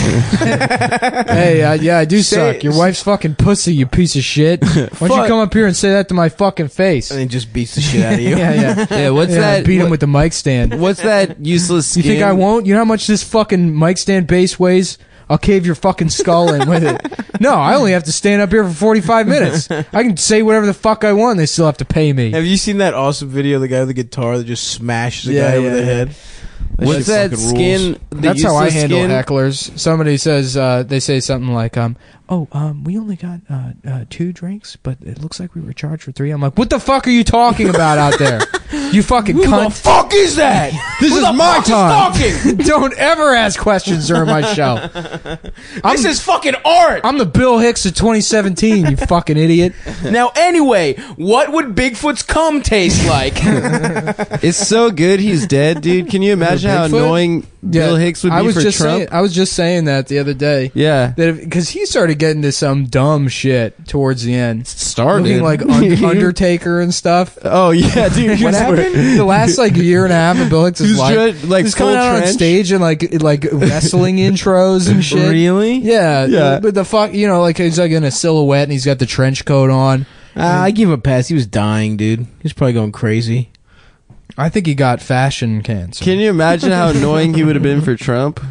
Hey, yeah, I do Say- suck. Your wife's fucking pussy, you piece of shit. Why don't you Fuck. come up here and say that to my fucking face? And it just beats the shit out of you. Yeah, yeah. Yeah, what's Yeah, that? beat him with the mic stand. What's that useless You skin? think I won't? You know how much this fucking mic stand base weighs? I'll cave your fucking skull in with it. No, I only have to stand up here for 45 minutes. I can say whatever the fuck I want and they still have to pay me. Have you seen that awesome video of the guy with the guitar that just smashes a Yeah, guy over yeah, the yeah. head? What's shit that fucking skin? rules. the That's how I useless handle skin? hecklers. Somebody says, they say something like, we only got 2 drinks, but it looks like we were charged for 3. I'm like, what the fuck are you talking about out there? You fucking Who the cunt. fuck is that? This Who is the my fuck time. is talking? Don't ever ask questions during my show. This is fucking art. I'm the Bill Hicks of 2017, you fucking idiot. Now, anyway, what would Bigfoot's cum taste like? It's so good he's dead, dude. Can you imagine how Bigfoot? annoying Bill Hicks would be for Trump? I was just saying that the other day. Yeah. Because he started getting to some dumb shit towards the end. Started. Looking like Undertaker and stuff. Oh, yeah, dude. What happened? The last year and a half of Bill Hicks' Who's life. like He's full coming out on trench? stage and like wrestling intros and shit. Really? Yeah. Yeah. But the fuck, like he's like in a silhouette and he's got the trench coat on. I give him a pass. He was dying, dude. He was probably going crazy. I think he got fashion cancer. Can you imagine how annoying he would have been for Trump?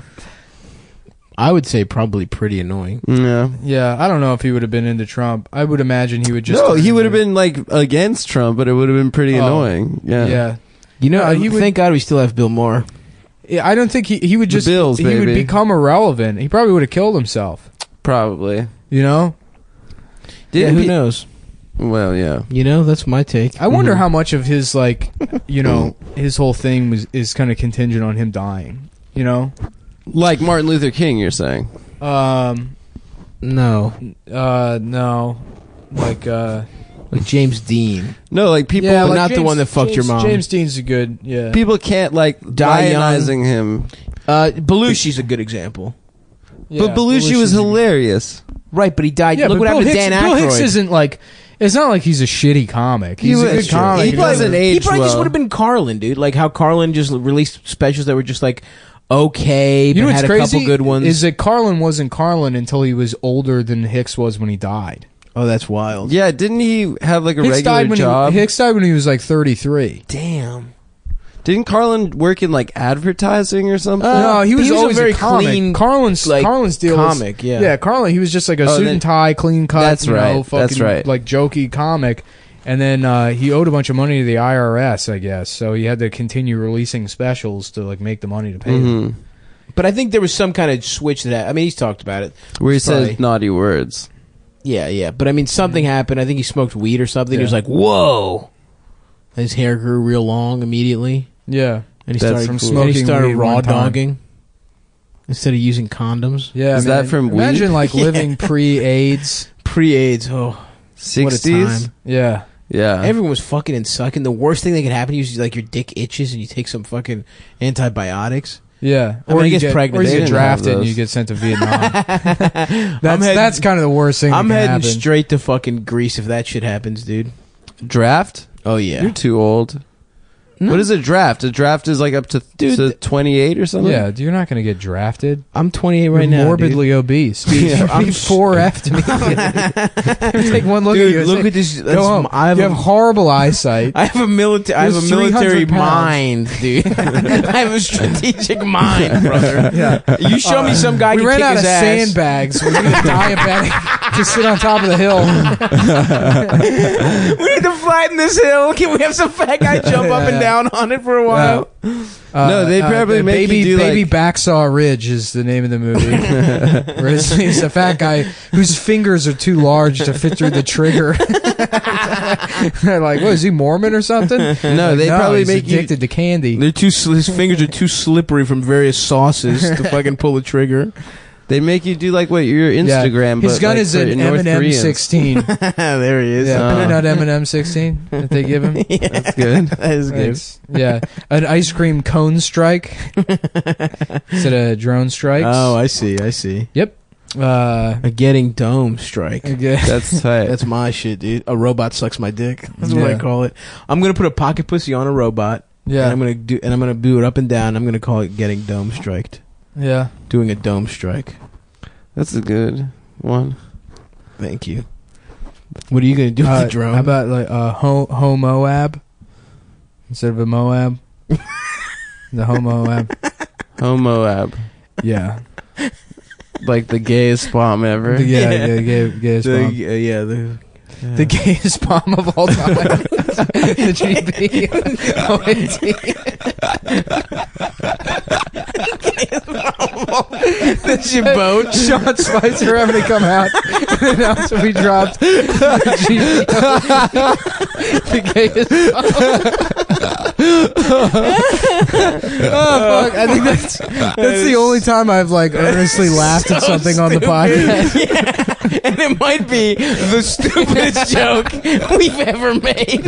I would say probably pretty annoying. Yeah. Yeah, I don't know if he would have been into Trump. I would imagine he would just. No, he would have been like against Trump, but it would have been pretty annoying. Yeah. Yeah. You know, No, he would- thank God we still have Bill Maher. Yeah, I don't think he would The just. Bills, he would baby. become irrelevant. He probably would have killed himself. Probably. You know. Yeah, who he- knows? Well, yeah. You know, that's my take. I wonder how much of his his whole thing is kind of contingent on him dying. You know. Like Martin Luther King, you're saying? No, No. Like James Dean. No, like people. yeah, But like not the one that fucked your mom. James Dean's a good. Yeah. People can't like Die young. lionizing him. Belushi's a good example. But Belushi was hilarious. Right, but he died. Yeah, Look but what happened to Dan Bill Hicks Aykroyd. isn't like. It's not like he's a shitty comic. He's a good comic. He doesn't age He probably just well. would have been Carlin, dude. Like how Carlin just released specials that were just like okay, You know but what's had a crazy couple good ones. is that Carlin wasn't Carlin until he was older than Hicks was when he died. Oh, that's wild. Yeah, didn't he have like a Hicks regular died when job? Hicks died when he was like 33. Damn. Didn't Carlin work in like advertising or something? No, he was he was a always very a comic. clean, Carlin's like, deal comic, was, yeah. yeah. Carlin, he was just like a Oh, suit then- and tie, clean cut. That's you know, right, fucking, that's right. Like jokey comic, and then he owed a bunch of money to the IRS, I guess. So he had to continue releasing specials to like make the money to pay them. But I think there was some kind of switch that I mean, he's talked about it. Where he It's probably- said naughty words. Yeah. But I mean, something happened. I think he smoked weed or something. He Yeah. was like, "Whoa!" His hair grew real long immediately, Yeah, and he That's started cool. and he Smoking started weed raw one time. dogging instead of using condoms. yeah. Is that from weed? Imagine like living pre-AIDS. Pre-AIDS. Oh, what a 60s? time! Yeah, Yeah. Everyone was fucking and sucking. The worst thing that could happen to you is like your dick itches and you take some fucking antibiotics. yeah. I mean, I guess you get, pregnant. or you They get didn't have drafted and those. you get sent to Vietnam. I'm That's kind of the worst thing. I'm that can heading happen. straight to fucking Greece if that shit happens, dude. Draft? Oh yeah. You're too old. No. What is a draft? A draft is like up to, to 28 or something? Yeah, you're not going to get drafted. I'm 28 right You're now. morbidly obese. I'm I'm 4F to me. Take one look Dude, at you. and look say, at this. Go home. I have you have a, horrible eyesight. I have a military. I have a You're 300 military pounds. mind, dude. I have a strategic mind, brother. Yeah. You show me some guy We can ran kick out his of ass. sandbags. We need a diabetic to sit on top of the hill. We need to flatten this hill. Can we have some fat guy jump up and down on it for a while? No, they probably the make baby, you do, Baby like- Backsaw Ridge is the name of the movie. Where he's a fat guy whose fingers are too large to fit through the trigger. They're like, what, is he Mormon or something? No, they probably he's make you... addicted to candy. They're too. His fingers are too slippery from various sauces to fucking pull the trigger. They make you do like what your Instagram, His but gun like is for an North M&M Koreans. 16. There he is. Yeah, peanut M&M 16 that they give him. That's good. That is good. Thanks. Yeah, an ice cream cone strike instead of drone strikes. Oh, I see. Yep. A getting dome strike. Okay. That's tight. That's my shit, dude. A robot sucks my dick. That's what I Yeah. call it. I'm gonna put a pocket pussy on a robot. Yeah. And I'm gonna do it up and down. I'm gonna call it getting dome striked. Yeah. Doing a dome strike. That's a good one. Thank you. What are you gonna do with the drone? How about like Ho Moab instead of a Moab? The Ho Moab. Homoab. Yeah. Like the gayest bomb ever. Yeah. Gayest bomb. The The gayest bomb of all time. The GB. That's your boat. Sean Spicer having to come out and announce when we dropped the GB. The gayest oh fuck! I think that's the only time I've like earnestly laughed at something on the podcast. Yeah. And it might be the stupidest joke we've ever made.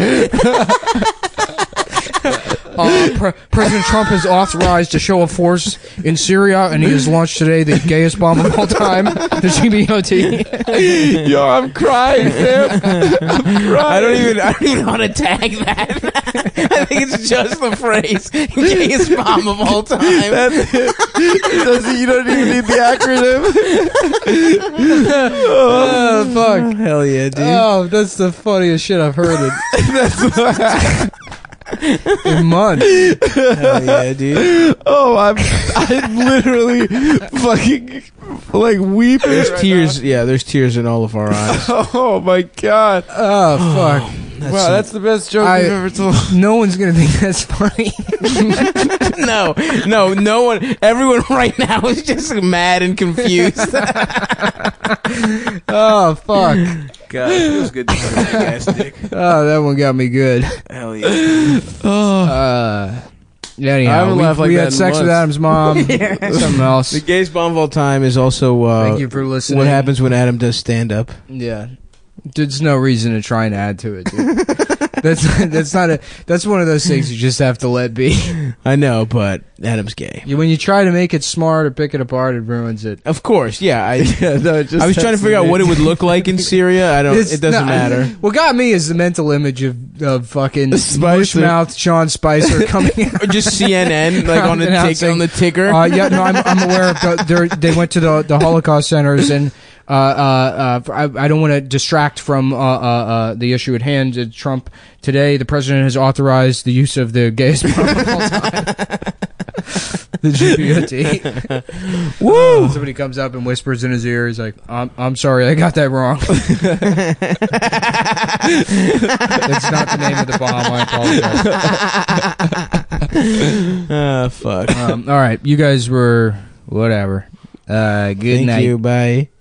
President Trump has authorized a show of force in Syria, and he has launched today the gayest bomb of all time, the GBOT. Yo, I'm crying, Sam. I don't even know how to tag that. I think it's just the phrase "gayest bomb of all time." That's it. You don't even need the acronym. Oh fuck! Hell yeah, dude! Oh, that's the funniest shit I've heard in months. Hell yeah, dude! Oh, I'm literally fucking like weeping. There's right tears. Yeah, there's tears in all of our eyes. now. Oh my god! Oh fuck! Wow, that's the best joke you've ever told. No one's gonna think that's funny. No one. Everyone right now is just mad and confused. Oh fuck! God, it feels good to see that guy's dick. Oh, that one got me good. Hell yeah. Yeah, I anyhow, haven't laughed like we that had in sex with months. Adam's mom. Something else. The gayest bomb of all time is also Thank you for listening. what happens when Adam does stand up. Yeah. There's no reason to try and add to it, dude. That's not a. That's one of those things you just have to let be. I know, but Adam's gay. When you try to make it smart or pick it apart, it ruins it. Of course, yeah. I I was trying to figure out what it would look like in Syria. It doesn't matter. What got me is the mental image of fucking mush-mouthed Sean Spicer coming out. Or just CNN, like on the ticker. Yeah, no, I'm aware of they went to the Holocaust centers, and I don't want to distract from the issue at hand. Trump today, the president has authorized the use of the gayest prom of all time. The GPOT. Woo! Somebody comes up and whispers in his ear. He's like, "I'm sorry, I got that wrong." That's not the name of the bomb. I apologize. Fuck. All right, you guys were whatever. Good night. Thank you. Bye.